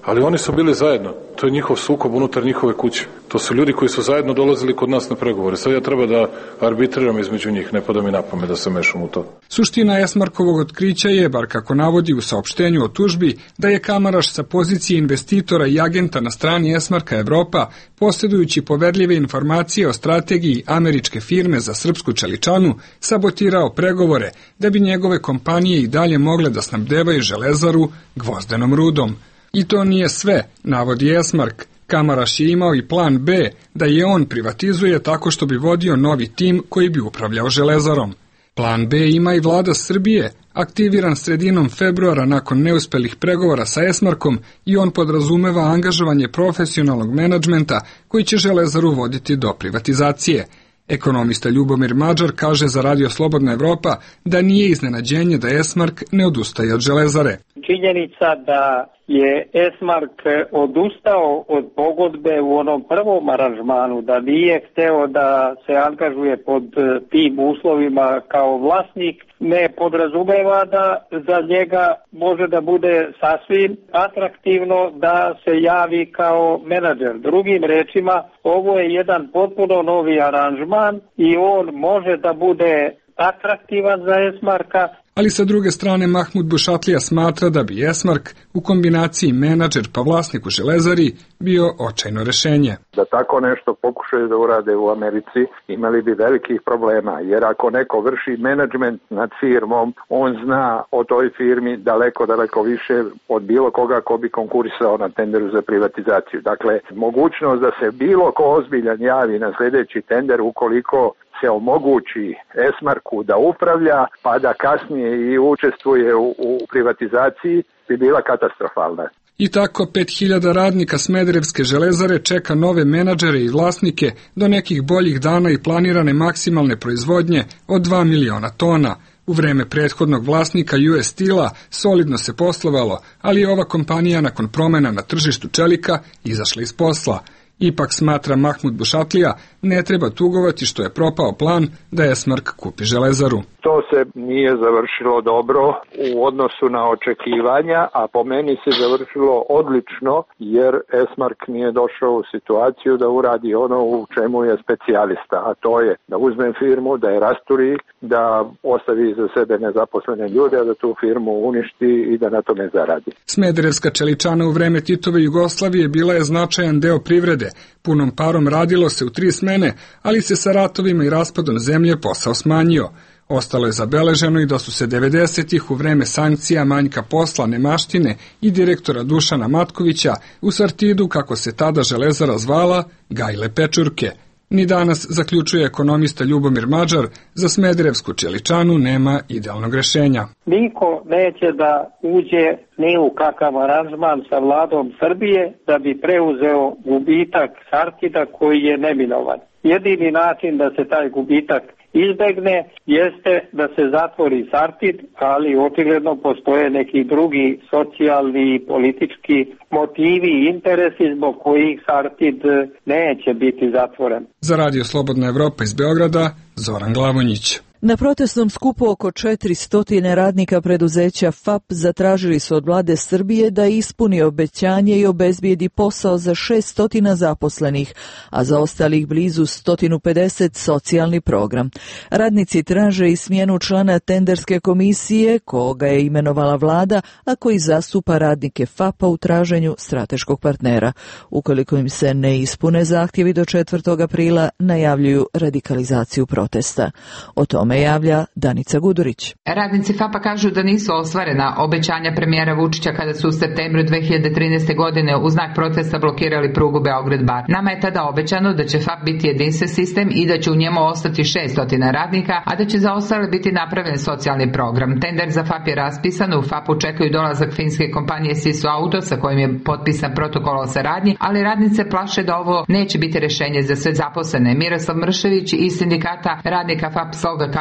[SPEAKER 3] ali oni su bili zajedno. To je njihov sukob unutar njihove kuće. To su ljudi koji su zajedno dolazili kod nas na pregovore. Sad ja treba da arbitriram između njih, ne pada mi na pamet da se mešam u to.
[SPEAKER 17] Suština Esmarkovog otkrića je, bar kako navodi u saopštenju o tužbi, da je Kamaraš sa pozicije investitora i agenta na strani Esmarka Evropa, posjedujući poverljive informacije o strategiji američke firme za srpsku čeličanu, sabotirao pregovore da bi njegove kompanije i dalje mogle da snabdevaju Železaru gvozdenom rudom. I to nije sve, navodi Esmark. Kamaraš je imao i plan B, da je on privatizuje tako što bi vodio novi tim koji bi upravljao Železarom. Plan B ima i vlada Srbije, aktiviran sredinom februara nakon neuspelih pregovora sa Esmarkom, i on podrazumeva angažovanje profesionalnog menadžmenta koji će Železaru voditi do privatizacije. Ekonomista Ljubomir Mađar kaže za Radio Slobodna Evropa da nije iznenađenje da Esmark ne odustaje od Železare.
[SPEAKER 4] Činjenica da je Esmark odustao od pogodbe u onom prvom aranžmanu, da nije hteo da se angažuje pod tim uslovima kao vlasnik, ne podrazumeva da za njega može da bude sasvim atraktivno da se javi kao menadžer. Drugim rečima, ovo je jedan potpuno novi aranžman i on može da bude atraktivan za Esmarka.
[SPEAKER 17] Ali sa druge strane Mahmud Bušatlija smatra da bi Esmark u kombinaciji menadžer pa vlasnik u Železari bio očajno rešenje.
[SPEAKER 12] Da tako nešto pokušaju da urade u Americi, imali bi velikih problema, jer ako neko vrši menadžment nad firmom, on zna o toj firmi daleko, daleko više od bilo koga ko bi konkurisao na tenderu za privatizaciju. Dakle, mogućnost da se bilo ko ozbiljan javi na sljedeći tender ukoliko se omogući Esmarku da upravlja, pa da kasnije i učestvuje u, u privatizaciji, bi bila katastrofalna.
[SPEAKER 17] I tako pet hiljada radnika Smederevske Železare čeka nove menadžere i vlasnike do nekih boljih dana i planirane maksimalne proizvodnje od dva miliona tona. U vreme prethodnog vlasnika U S Steel-a solidno se poslovalo, ali je ova kompanija nakon promena na tržištu čelika izašla iz posla. Ipak, smatra Mahmud Bušatlija, ne treba tugovati što je propao plan da Esmark kupi Železaru.
[SPEAKER 12] To se nije završilo dobro u odnosu na očekivanja, a po meni se završilo odlično jer Esmark nije došao u situaciju da uradi ono u čemu je specijalista, a to je da uzme firmu, da je rasturi, da ostavi za sebe nezaposlene ljude, da tu firmu uništi i da na tome zaradi.
[SPEAKER 17] Smederevska čeličana u vreme Titove Jugoslavije bila je značajan deo privrede. Punom parom radilo se u tri smene, ali se sa ratovima i raspadom zemlje posao smanjio. Ostalo je zabeleženo i da su se devedesetih u vreme sankcija, manjka posla, nemaštine i direktora Dušana Matkovića u Sartidu, kako se tada Železara zvala, gajile pečurke. Ni danas, zaključuje ekonomista Ljubomir Mađar, za Smederevsku čeličanu nema idealnog rešenja.
[SPEAKER 4] Niko neće da uđe ni u kakav aranžman sa vladom Srbije da bi preuzeo gubitak Sartida koji je neminovan. Jedini način da se taj gubitak izbegne jeste da se zatvori Sartid, ali očigledno postoje neki drugi socijalni i politički motivi i interesi zbog kojih Sartid neće biti zatvoren.
[SPEAKER 17] Za Radio Slobodna Evropa iz Beograda, Zoran Glavonjić.
[SPEAKER 1] Na protestnom skupu oko četiristo radnika preduzeća F A P zatražili su od vlade Srbije da ispuni obećanje i obezbijedi posao za šesto zaposlenih, a za ostalih blizu sto pedeset socijalni program. Radnici traže i smjenu člana tenderske komisije, koga je imenovala vlada, a koji zastupa radnike F A P-a u traženju strateškog partnera. Ukoliko im se ne ispune zahtjevi do četvrtog aprila, najavljuju radikalizaciju protesta. O tome javlja Danica Gudurić.
[SPEAKER 13] Radnici F A P-a kažu da nisu ostvarena obećanja premijera Vučića kada su u septembru dve hiljade trinaeste. godine u znak protesta blokirali prugu Beograd-Bar. Nama je tada obećano da će F A P biti jedinstven sistem i da će u njemu ostati šesto radnika, a da će za ostale biti napravljen socijalni program. Tender za F A P je raspisan, u F A P-u čekaju dolazak finske kompanije Sisu Auto sa kojim je potpisan protokol o saradnji, ali radnice plaše da ovo neće biti rešenje za sve zaposlene. Miroslav Mršević iz sindikata radnika F A P Sloga kaže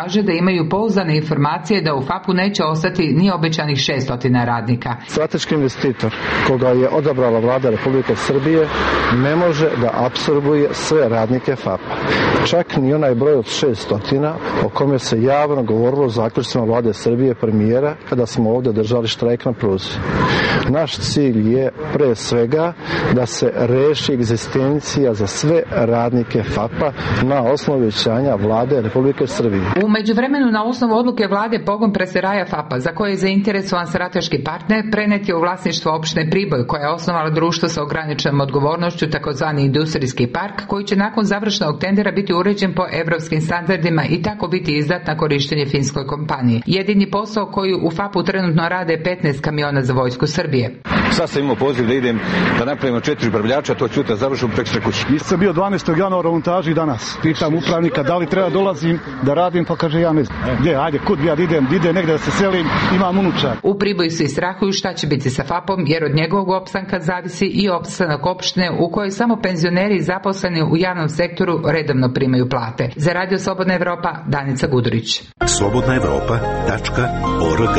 [SPEAKER 13] kaže da imaju pouzdane informacije da u F A P-u neće ostati ni obećanih šesnaest radnika.
[SPEAKER 14] Strateški investitor koga je odabrala vlada Republike Srbije ne može da apsorbuje sve radnike F A P-a. Čak ni onaj broj od šesnaest o kome se javno govorilo o zaključcima vlade Srbije premijera kada smo ovdje držali štrajk na pruzi. Naš cilj je pre svega da se reši egzistencija za sve radnike F A P-a na osnovu obećanja vlade Republike Srbije.
[SPEAKER 13] U međuvremenu na osnovu odluke vlade pogon preseraja F A P-a, za koje je zainteresovan strateški partner, prenet je u vlasništvo opštine Priboj, koja je osnovala društvo sa ograničenom odgovornošću, takozvani industrijski park, koji će nakon završenog tendera biti uređen po evropskim standardima i tako biti izdat na korištenje finskoj kompaniji. Jedini posao koji u F A P-u trenutno rade petnaest kamiona za vojsku Srbije.
[SPEAKER 6] Sad sam imao poziv da idem da napravimo četiri upravljača, to ću da završim preko kući.
[SPEAKER 14] Nisam bio dvanaestog januara u montaži danas. Pitam upravnika da li treba dolazim da radim, pa kaže ja ne znam. Gdje, ajde, kud ja idem, ide negde da se selim, imam unučar.
[SPEAKER 13] U Priboju svi strahuju šta će biti sa F A P-om, jer od njegovog opstanka zavisi i opstanak opštine u kojoj samo penzioneri zaposleni u javnom sektoru redovno primaju plate. Za Radio Slobodna Evropa, Danica Gudurić.
[SPEAKER 5] slobodna evropa tačka org.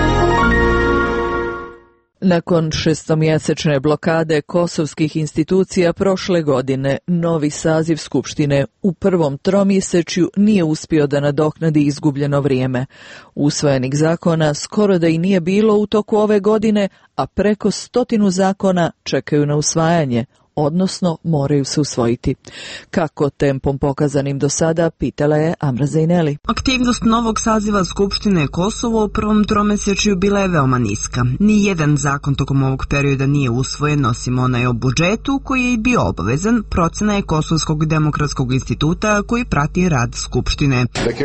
[SPEAKER 1] Nakon šestomjesečne blokade kosovskih institucija prošle godine, novi saziv Skupštine u prvom tromjesečju nije uspio da nadoknadi izgubljeno vrijeme. Usvojenih zakona skoro da i nije bilo u toku ove godine, a preko stotinu zakona čekaju na usvajanje, odnosno moraju se usvojiti. Kako tempom pokazanim do sada, pitala je Amra Zajneli.
[SPEAKER 15] Aktivnost novog saziva Skupštine Kosovo u prvom tromesečju bila je veoma niska. Ni jedan zakon tokom ovog perioda nije usvojen, osim onaj o budžetu, koji je i bio obavezan, procena je Kosovskog demokratskog instituta koji prati rad Skupštine.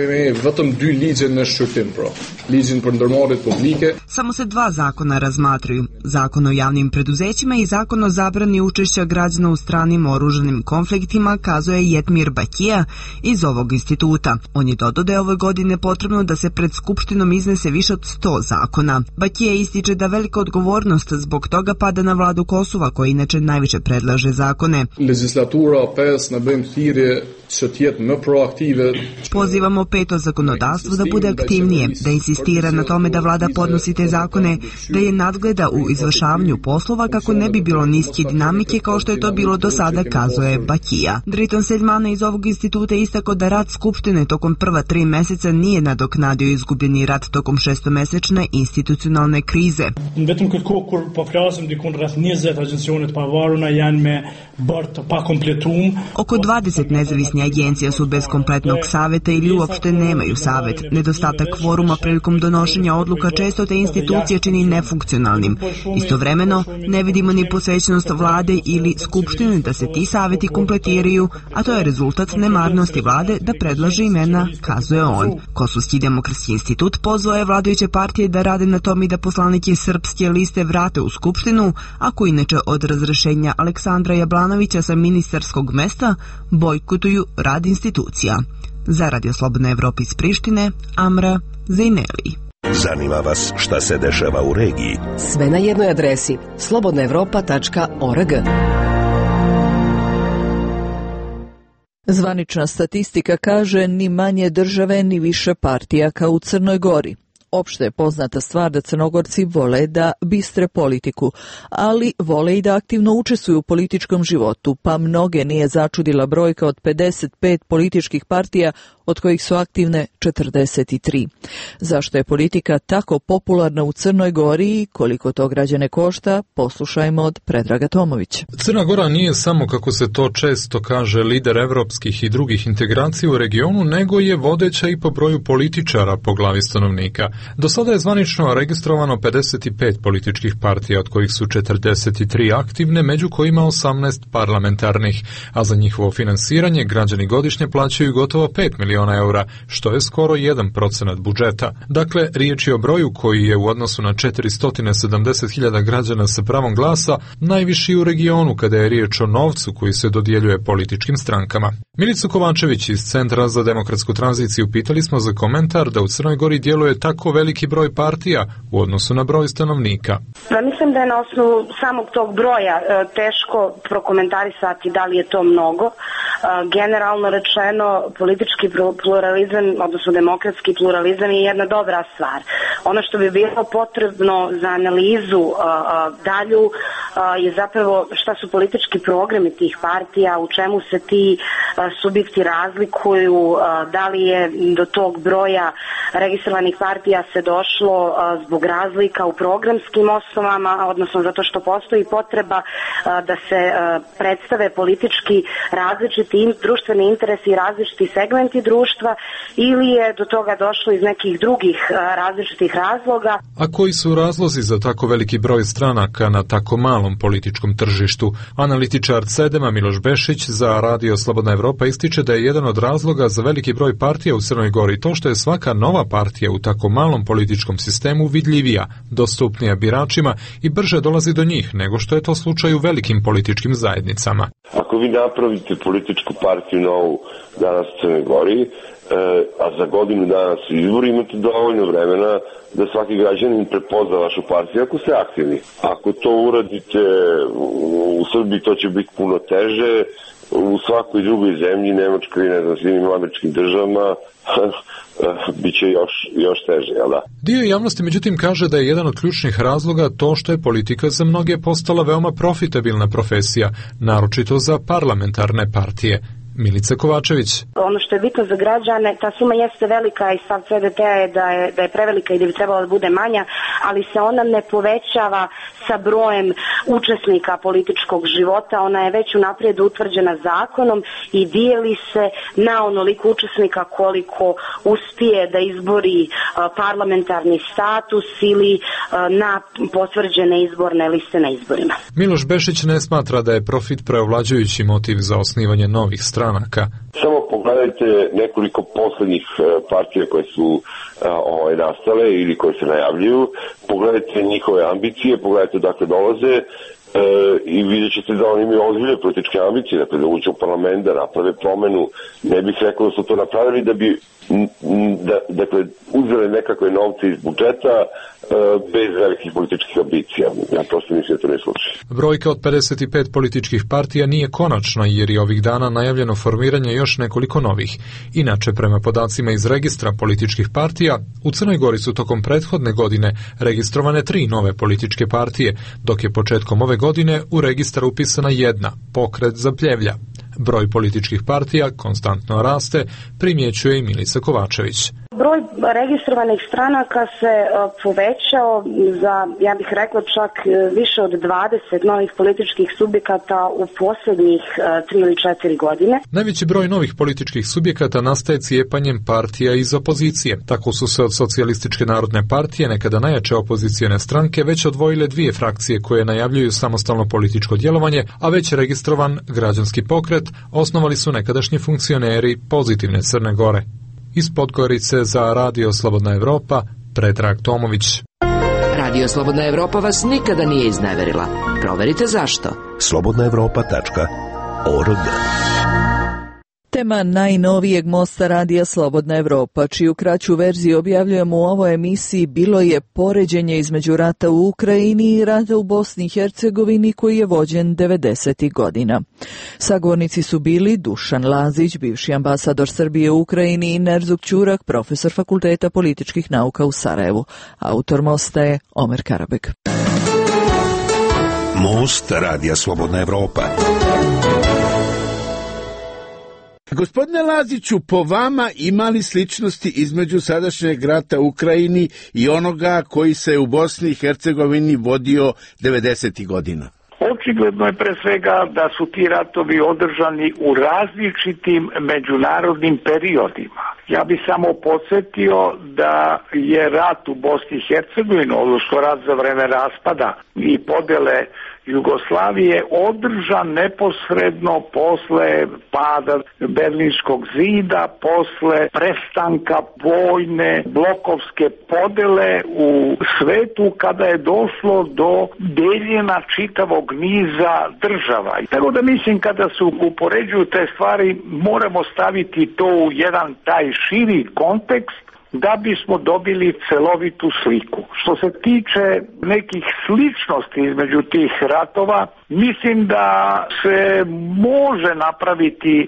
[SPEAKER 15] Samo se dva zakona razmatraju. Zakon o javnim preduzećima i zakon o zabrani učešća građana u stranim oružanim konfliktima, kazuje Jetmir Bakija iz ovog instituta. On je dodao da je ove godine potrebno da se pred Skupštinom iznese više od sto zakona. Bakija ističe da velika odgovornost zbog toga pada na vladu Kosova, koja inače najviše predlaže zakone.
[SPEAKER 7] Legislatura pes na bëjmë thirrje që të jetë më proaktive.
[SPEAKER 15] Pozivamo peto zakonodavstvo da bude aktivnije, da insistira na tome da vlada podnosi te zakone, da je nadgleda u izvršavanju poslova kako ne bi bilo niske dinamike kao što je to bilo do sada, kazuje Bakija. Driton Seljmana iz ovog instituta istako da rad Skupštine tokom prva tri meseca nije nadoknadio izgubljeni rad tokom šestomesečne institucionalne krize.
[SPEAKER 8] Vetëm këtë kohë kur po flasim diku rreth njëzet agjencione të pavarura janë me bart pa kompletuar.
[SPEAKER 15] Oko dvadeset nezavisnih agencija su bez kompletnog saveta ili uopšte nemaju savet. Nedostatak kvoruma prilikom donošenja odluka često te institucije čini nefunkcionalnim. Istovremeno, ne vidimo ni posvećenost vlade ili Skupštine da se ti saveti kompletiraju, a to je rezultat nemarnosti vlade da predlaže imena, kazuje on. Kosovski demokratski institut pozvao je vladajuće partije da rade na tom i da poslanike srpske liste vrate u Skupštinu, ako inače od razrešenja Aleksandra Jablanovića sa ministarskog mesta bojkotuju rad institucija. Za Radio Slobodna Evropa iz Prištine, Amra Zajneli.
[SPEAKER 5] Zanima vas šta se dešava u regiji?
[SPEAKER 18] Sve na jednoj adresi slobodna evropa tačka org.
[SPEAKER 1] Zvanična statistika kaže ni manje države ni više partija kao u Crnoj Gori. Opšte je poznata stvar da Crnogorci vole da bistre politiku, ali vole i da aktivno učestvuju u političkom životu, pa mnoge nije začudila brojka od pedeset pet političkih partija, od kojih su aktivne četrdeset tri. Zašto je politika tako popularna u Crnoj Gori i koliko to građane košta, poslušajmo od Predraga Tomovića.
[SPEAKER 10] Crna Gora nije samo, kako se to često kaže, lider evropskih i drugih integracija u regionu, nego je vodeća i po broju političara po glavi stanovnika. Do sada je zvanično registrovano pedeset pet političkih partija, od kojih su četrdeset tri aktivne, među kojima osamnaest parlamentarnih, a za njihovo finansiranje građani godišnje plaćaju gotovo pet miliona eura, što je skoro jedan procenat budžeta. Dakle, riječ je o broju koji je u odnosu na četiristo sedamdeset hiljada građana sa pravom glasa najviši u regionu kada je riječ o novcu koji se dodjeljuje političkim strankama. Milicu Kovačević iz Centra za demokratsku tranziciju pitali smo za komentar da u Crnoj Gori djeluje tako veliki broj partija u odnosu na broj stanovnika.
[SPEAKER 19] Pa mislim da je na osnovu samog tog broja teško prokomentarisati da li je to mnogo. Generalno rečeno, politički proces pluralizam, odnosno demokratski pluralizam je jedna dobra stvar. Ono što bi bilo potrebno za analizu uh, dalju uh, je zapravo šta su politički programi tih partija, u čemu se ti uh, subjekti razlikuju, uh, da li je do tog broja registrovanih partija se došlo uh, zbog razlika u programskim osnovama, odnosno zato što postoji potreba uh, da se uh, predstave politički različiti in, društveni interesi i različiti segmenti društva, ili je do toga došlo iz nekih drugih uh, različitih razloga.
[SPEAKER 10] A koji su razlozi za tako veliki broj stranaka na tako malom političkom tržištu? Analitičar Sedema Miloš Bešić za Radio Slobodna Evropa ističe da je jedan od razloga za veliki broj partija u Crnoj Gori to što je svaka nova partija u tako malom političkom sistemu vidljivija, dostupnija biračima i brže dolazi do njih nego što je to slučaj u velikim političkim zajednicama.
[SPEAKER 20] Ako vi napravite političku partiju novu danas u Crnoj Gori, a za godinu dana su izbori, imate dovoljno vremena da svaki građanin prepozna vašu partiju ako ste aktivni. Ako to uradite u Srbiji, to će biti puno teže. U svakoj drugoj zemlji, Nemačkoj, ne znam, svim američkim državama, biće još, još teže, jel da?
[SPEAKER 10] Dio javnosti međutim kaže da je jedan od ključnih razloga to što je politika za mnoge postala veoma profitabilna profesija, naročito za parlamentarne partije. Milica Kovačević.
[SPEAKER 19] Ono što je bitno za građane, ta suma jeste velika i stav C D T-a je da je, da je prevelika i da bi trebala da bude manja, ali se ona ne povećava sa brojem učesnika političkog života, ona je već unaprijed utvrđena zakonom i dijeli se na onoliko učesnika koliko uspije da izbori uh, parlamentarni status ili uh, na potvrđene izborne liste na izborima.
[SPEAKER 10] Miloš Bešić ne smatra da je profit preovlađujući motiv za osnivanje novih stranaka.
[SPEAKER 20] Samo pogledajte nekoliko poslednjih partija koje su ovaj, nastale ili koje se najavljuju, pogledajte njihove ambicije, pogledajte dakle dolaze e, i vidjet ćete da oni imaju ozbiljne političke ambicije, dakle da uđe u parlament, da naprave promenu. Ne bih rekao da su to napravili da bi da, dakle, uzeli nekakve novce iz budžeta e, bez velikih političkih ambicija. Ja prosto mislim da to ne slučaj.
[SPEAKER 10] Brojka od pedeset pet političkih partija nije konačna jer je ovih dana najavljeno formiranje još nekoliko novih. Inače, prema podacima iz registra političkih partija, u Crnoj Gori su tokom prethodne godine registrovane tri nove političke partije, dok je početkom ove godine u registar upisana jedna, Pokret za Pljevlja. Broj političkih partija konstantno raste, primjećuje i Milica Kovačević.
[SPEAKER 19] Broj registrovanih stranaka se povećao za, ja bih rekla, čak više od dvadeset novih političkih subjekata u posljednjih tri ili četiri godine.
[SPEAKER 10] Najveći broj novih političkih subjekata nastaje cijepanjem partija iz opozicije. Tako su se od Socijalističke narodne partije, nekada najjače opozicijone stranke, već odvojile dvije frakcije koje najavljuju samostalno političko djelovanje, a već registrovan građanski pokret osnovali su nekadašnji funkcioneri Pozitivne Crne Gore. Iz Podgorice za Radio Slobodna Evropa, Predrag Tomović.
[SPEAKER 30] Radio Slobodna Evropa vas nikada nije izneverila. Proverite zašto.
[SPEAKER 5] slobodna evropa tačka org.
[SPEAKER 1] Tema najnovijeg mosta Radija Slobodna Evropa, čiju kraću verziju objavljujemo u ovoj emisiji, bilo je poređenje između rata u Ukrajini i rata u Bosni i Hercegovini koji je vođen devedesetih godina. Sagovornici su bili Dušan Lazić, bivši ambasador Srbije u Ukrajini, i Nerzuk Ćurak, profesor Fakulteta političkih nauka u Sarajevu. Autor mosta je Omer Karabek.
[SPEAKER 5] Most Radija Slobodna Evropa.
[SPEAKER 21] Gospodine Laziću, po vama ima li sličnosti između sadašnjeg rata u Ukrajini i onoga koji se u Bosni i Hercegovini vodio devedesetih godina?
[SPEAKER 22] Očigledno je pre svega da su ti ratovi održani u različitim međunarodnim periodima. Ja bih samo podsjetio da je rat u Bosni i Hercegovini, odnosno rat za vreme raspada i podele Jugoslavije, održan neposredno posle pada Berlinskog zida, posle prestanka vojne blokovske podele u svetu, kada je došlo do deljena čitavog niza država. Tako da mislim, kada se upoređuju te stvari, moramo staviti to u jedan taj širi kontekst da bismo dobili celovitu sliku. Što se tiče nekih sličnosti između tih ratova, mislim da se može napraviti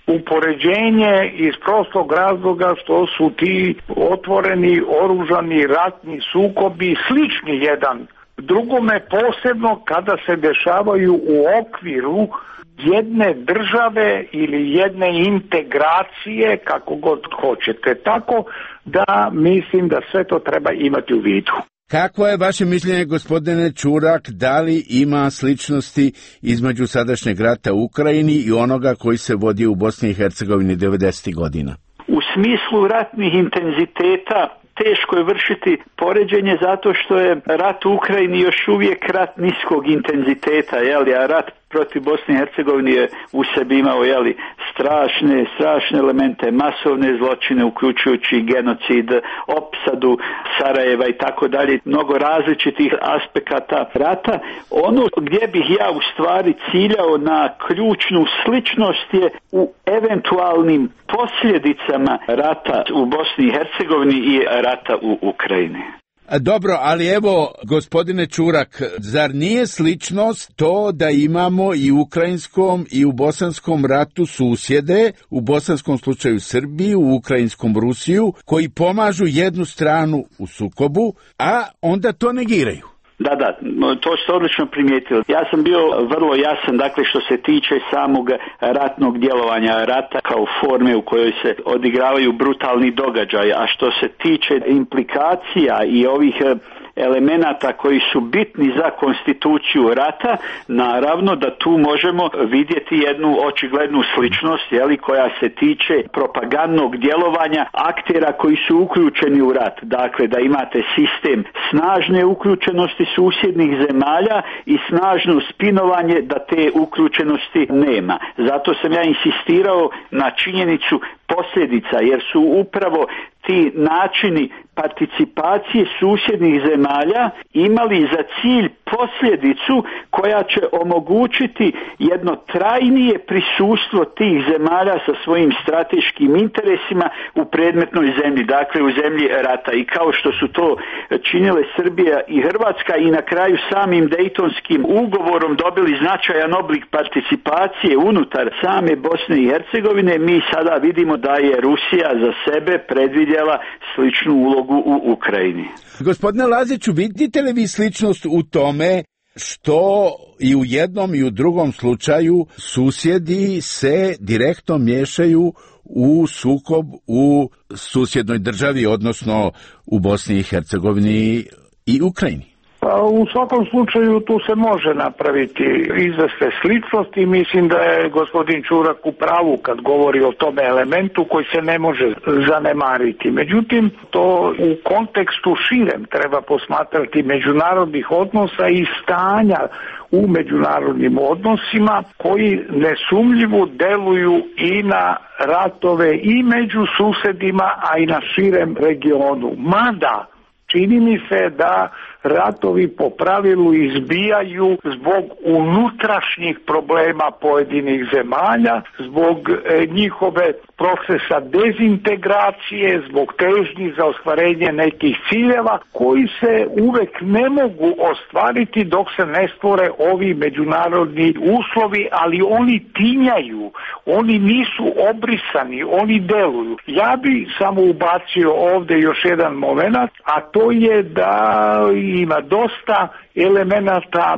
[SPEAKER 22] upoređenje iz prostog razloga što su ti otvoreni oružani ratni sukobi slični jedan drugome, posebno kada se dešavaju u okviru jedne države ili jedne integracije, kako god hoćete. Tako da mislim da sve to treba imati u vidu.
[SPEAKER 21] Kakvo je vaše mišljenje, gospodine Čurak, da li ima sličnosti između sadašnjeg rata u Ukrajini i onoga koji se vodi u Bosni i Hercegovini devedesetih godina?
[SPEAKER 2] U smislu ratnih intenziteta teško je vršiti poređenje zato što je rat u Ukrajini još uvijek rat niskog intenziteta, jeli, a rat protiv Bosne i Hercegovine je u sebi imao, jeli, strašne, strašne elemente, masovne zločine, uključujući genocid, opsadu Sarajeva i tako dalje, mnogo različitih aspekata rata. Ono gdje bih ja u stvari ciljao na ključnu sličnost je u eventualnim posljedicama rata u Bosni i Hercegovini i rata u Ukrajini.
[SPEAKER 21] Dobro, ali evo, gospodine Čurak, zar nije sličnost to da imamo i u ukrajinskom i u bosanskom ratu susjede, u bosanskom slučaju Srbiju, u ukrajinskom Rusiju, koji pomažu jednu stranu u sukobu, a onda to negiraju?
[SPEAKER 2] Da, da, to ste odlično primijetili. Ja sam bio vrlo jasan, dakle, što se tiče samog ratnog djelovanja, rata kao forme u kojoj se odigravaju brutalni događaj, a što se tiče implikacija i ovih elemenata koji su bitni za konstituciju rata, naravno da tu možemo vidjeti jednu očiglednu sličnost, jeli, koja se tiče propagandnog djelovanja aktera koji su uključeni u rat. Dakle, da imate sistem snažne uključenosti susjednih zemalja i snažno spinovanje da te uključenosti nema. Zato sam ja insistirao na činjenicu posljedica, jer su upravo ti načini participacije susjednih zemalja imali za cilj posljedicu koja će omogućiti jedno trajnije prisustvo tih zemalja sa svojim strateškim interesima u predmetnoj zemlji, dakle u zemlji rata. I kao što su to činile Srbija i Hrvatska i na kraju samim Dejtonskim ugovorom dobili značajan oblik participacije unutar same Bosne i Hercegovine, mi sada vidimo da je Rusija za sebe predvidjela sličnu ulogu u Ukrajini.
[SPEAKER 21] Gospodine Laziću, vidite li vi sličnost u tome što i u jednom i u drugom slučaju susjedi se direktno miješaju u sukob u susjednoj državi, odnosno u Bosni i Hercegovini i Ukrajini?
[SPEAKER 22] Pa u svakom slučaju tu se može napraviti izvesne sličnosti. Mislim da je gospodin Čurak u pravu kad govori o tome elementu koji se ne može zanemariti. Međutim, to u kontekstu širem treba posmatrati međunarodnih odnosa i stanja u međunarodnim odnosima koji nesumnjivo deluju i na ratove i među susedima, a i na širem regionu. Mada čini mi se da ratovi po pravilu izbijaju zbog unutrašnjih problema pojedinih zemalja, zbog e, njihove procesa dezintegracije, zbog težnji za ostvarenje nekih ciljeva koji se uvek ne mogu ostvariti dok se ne stvore ovi međunarodni uslovi, ali oni tinjaju, oni nisu obrisani, oni deluju. Ja bi samo ubacio ovdje još jedan moment, a to je da ima dosta elemenata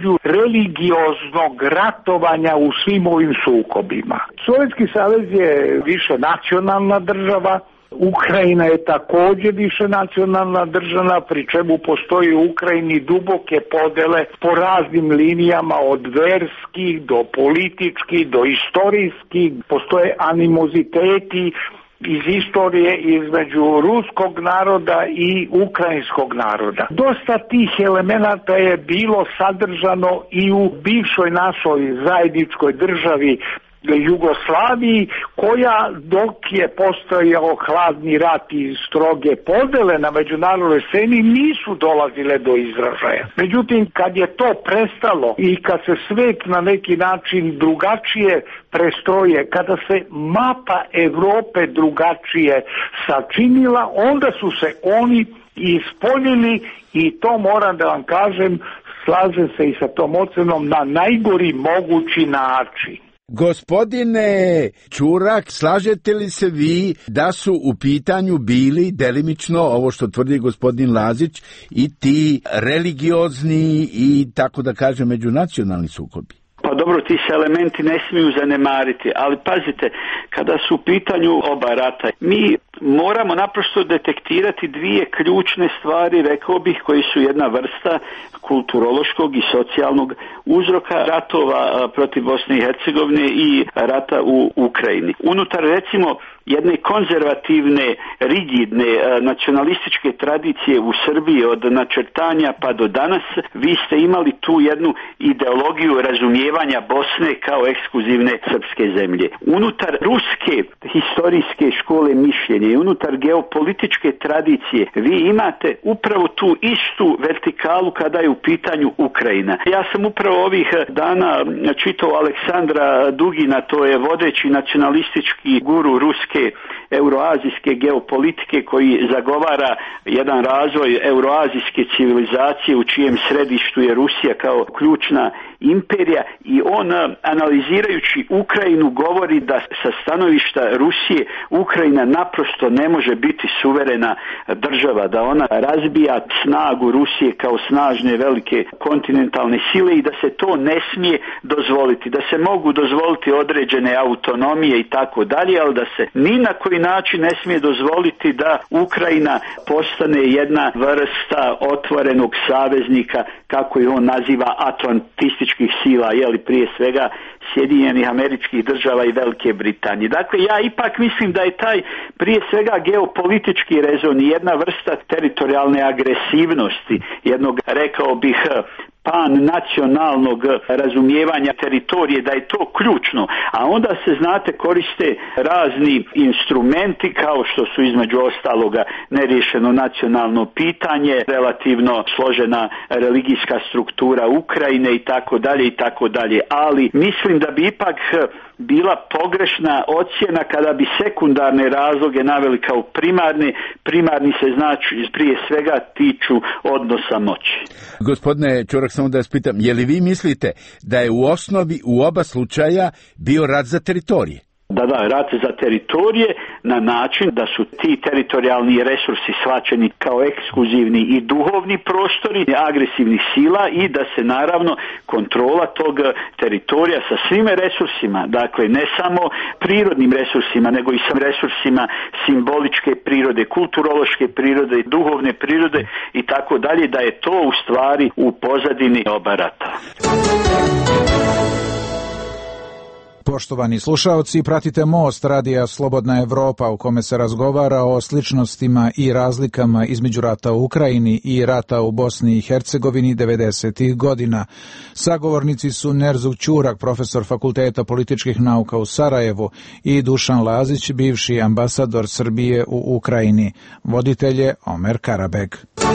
[SPEAKER 22] međureligioznog ratovanja u svim ovim sukobima. Sovjetski savez je više nacionalna država, Ukrajina je također više nacionalna država, pri čemu postoji u Ukrajini duboke podele po raznim linijama, od verskih do političkih do istorijskih, postoje animoziteti iz istorije između ruskog naroda i ukrajinskog naroda. Dosta tih elemenata je bilo sadržano i u bivšoj našoj zajedničkoj državi Jugoslaviji, koja dok je postojao hladni rat i stroge podele na međunarodnoj sceni nisu dolazile do izražaja. Međutim, kad je to prestalo i kad se svet na neki način drugačije prestroje, kada se mapa Evrope drugačije sačinila, onda su se oni ispoljili i to moram da vam kažem, slažem se i sa tom ocenom, na najgori mogući način.
[SPEAKER 21] Gospodine Čurak, slažete li se vi da su u pitanju bili delimično ovo što tvrdi gospodin Lazić i ti religiozni i tako da kažem međunacionalni sukobi?
[SPEAKER 2] Pa dobro, ti se elementi ne smiju zanemariti, ali pazite, kada su u pitanju oba rata, mi moramo naprosto detektirati dvije ključne stvari, rekao bih, koji su jedna vrsta kulturološkog i socijalnog uzroka ratova protiv Bosne i Hercegovine i rata u Ukrajini. Unutar, recimo, jedne konzervativne, rigidne, nacionalističke tradicije u Srbiji od načrtanja pa do danas, vi ste imali tu jednu ideologiju razumijevanja Bosne kao ekskluzivne srpske zemlje. Unutar ruske historijske škole mišljenja i unutar geopolitičke tradicije vi imate upravo tu istu vertikalu kada je u pitanju Ukrajina. Ja sam upravo ovih dana čitao Aleksandra Dugina, to je vodeći nacionalistički guru ruske euroazijske geopolitike koji zagovara jedan razvoj euroazijske civilizacije u čijem središtu je Rusija kao ključna imperija, i on, analizirajući Ukrajinu, govori da sa stanovišta Rusije Ukrajina naprosto ne može biti suverena država, da ona razbija snagu Rusije kao snažne velike kontinentalne sile i da se to ne smije dozvoliti, da se mogu dozvoliti određene autonomije i tako dalje, ali da se ni na koji način ne smije dozvoliti da Ukrajina postane jedna vrsta otvorenog saveznika, kako je on naziva, atlantističkih sila, jeli prije svega Sjedinjenih Američkih Država i Velike Britanije. Dakle, ja ipak mislim da je taj prije svega geopolitički rezon i jedna vrsta teritorijalne agresivnosti, jednog, rekao bih, pan nacionalnog razumijevanja teritorije, da je to ključno, a onda se, znate, koriste razni instrumenti kao što su između ostaloga neriješeno nacionalno pitanje, relativno složena religijska struktura Ukrajine i tako dalje i tako dalje, ali mislim da bi ipak bila pogrešna ocjena kada bi sekundarne razloge naveli kao primarne. Primarni se znači prije svega tiču odnosa moći.
[SPEAKER 21] Gospodine Čurak, samo da vas pitam, je li vi mislite da je u osnovi u oba slučaja bio rat za teritorije?
[SPEAKER 2] Da, da, rat za teritorije na način da su ti teritorijalni resursi shvaćeni kao ekskluzivni i duhovni prostori agresivnih sila i da se naravno kontrola tog teritorija sa svim resursima, dakle ne samo prirodnim resursima, nego i sa resursima simboličke prirode, kulturološke prirode, duhovne prirode i tako dalje, da je to u stvari u pozadini oba rata.
[SPEAKER 9] Poštovani slušaoci, pratite Most radija Slobodna Evropa u kome se razgovara o sličnostima i razlikama između rata u Ukrajini i rata u Bosni i Hercegovini devedesetih godina. Sagovornici su Nerzuk Ćurak, profesor Fakulteta političkih nauka u Sarajevu, i Dušan Lazić, bivši ambasador Srbije u Ukrajini. Voditelj je Omer Karabeg.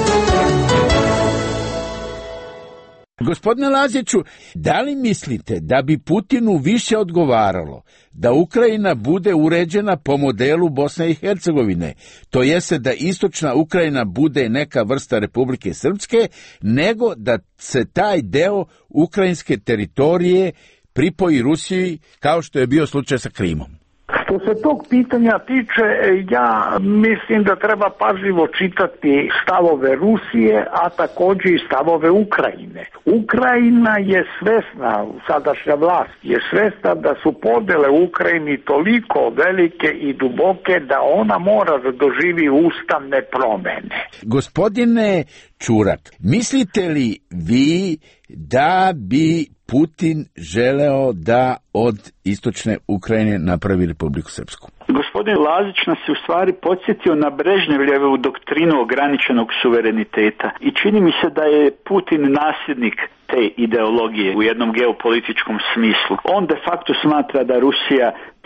[SPEAKER 21] Gospodine Laziću, da li mislite da bi Putinu više odgovaralo da Ukrajina bude uređena po modelu Bosne i Hercegovine, to jeste da istočna Ukrajina bude neka vrsta Republike Srpske, nego da se taj deo ukrajinske teritorije pripoji Rusiji, kao što je bio slučaj sa Krimom?
[SPEAKER 22] Što se tog pitanja tiče, ja mislim da treba pažljivo čitati stavove Rusije, a također i stavove Ukrajine. Ukrajina je svesna, sadašnja vlast je svesna da su podele u Ukrajini toliko velike i duboke da ona mora da doživi ustavne promene.
[SPEAKER 21] Gospodine Čurak, mislite li vi da bi Putin želeo da od istočne Ukrajine napravi Republiku Srpsku?
[SPEAKER 2] Gospodin Lazić nas je u stvari podsjetio na Brežnevljevu doktrinu ograničenog suvereniteta i čini mi se da je Putin nasljednik te ideologije u jednom geopolitičkom smislu. On de facto smatra da Rusija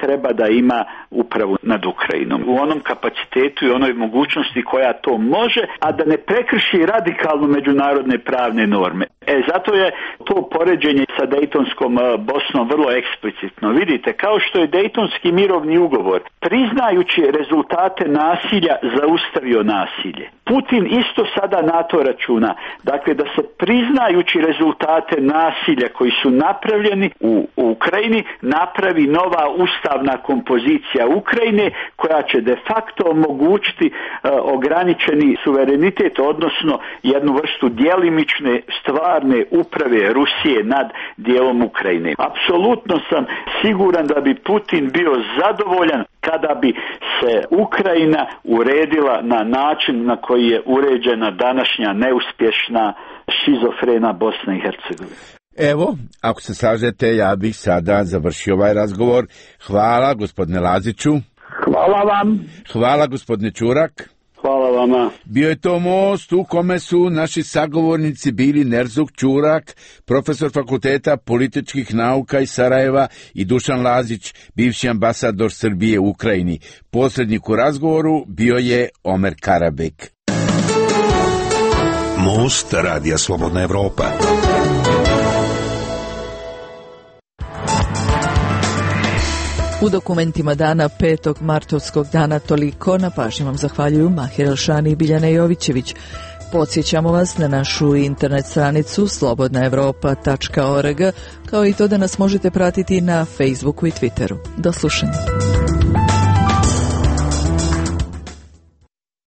[SPEAKER 2] treba da ima upravu nad Ukrajinom. U onom kapacitetu i onoj mogućnosti koja to može, a da ne prekrši radikalno međunarodne pravne norme. E, zato je to poređenje sa Dejtonskom Bosnom vrlo eksplicitno. Vidite, kao što je Dejtonski mirovni ugovor, priznajući rezultate nasilja, zaustavio nasilje. Putin isto sada na to računa. Dakle, da se priznajući rezultate nasilja koji su napravljeni u, u Ukrajini, napravi nova ustavna kompozicija Ukrajine koja će de facto omogućiti uh, ograničeni suverenitet, odnosno jednu vrstu djelimične stvarne uprave Rusije nad dijelom Ukrajine. Apsolutno sam siguran da bi Putin bio zadovoljan kada bi se Ukrajina uredila na način na koji je uređena današnja neuspješna šizofrena Bosna i Hercegovina.
[SPEAKER 21] Evo, ako se slažete, ja bih sada završio ovaj razgovor. Hvala, gospodine Laziću.
[SPEAKER 22] Hvala vam.
[SPEAKER 21] Hvala, gospodine Čurak.
[SPEAKER 22] Hvala vama.
[SPEAKER 21] Bio je to most u kome su naši sagovornici bili Nerzuk Čurak, profesor Fakulteta političkih nauka iz Sarajeva, i Dušan Lazić, bivši ambasador Srbije u Ukrajini. Posrednik u razgovoru bio je Omer Karabek.
[SPEAKER 5] Most Radija Slobodna Evropa.
[SPEAKER 1] U dokumentima dana petog martovskog dana toliko. Na pažnji vam zahvaljuju Mahir Elšani i Biljana Jovićević. Podsjećamo vas na našu internet stranicu slobodna evropa tačka org, kao i to da nas možete pratiti na Facebooku i Twitteru. Do slušanja.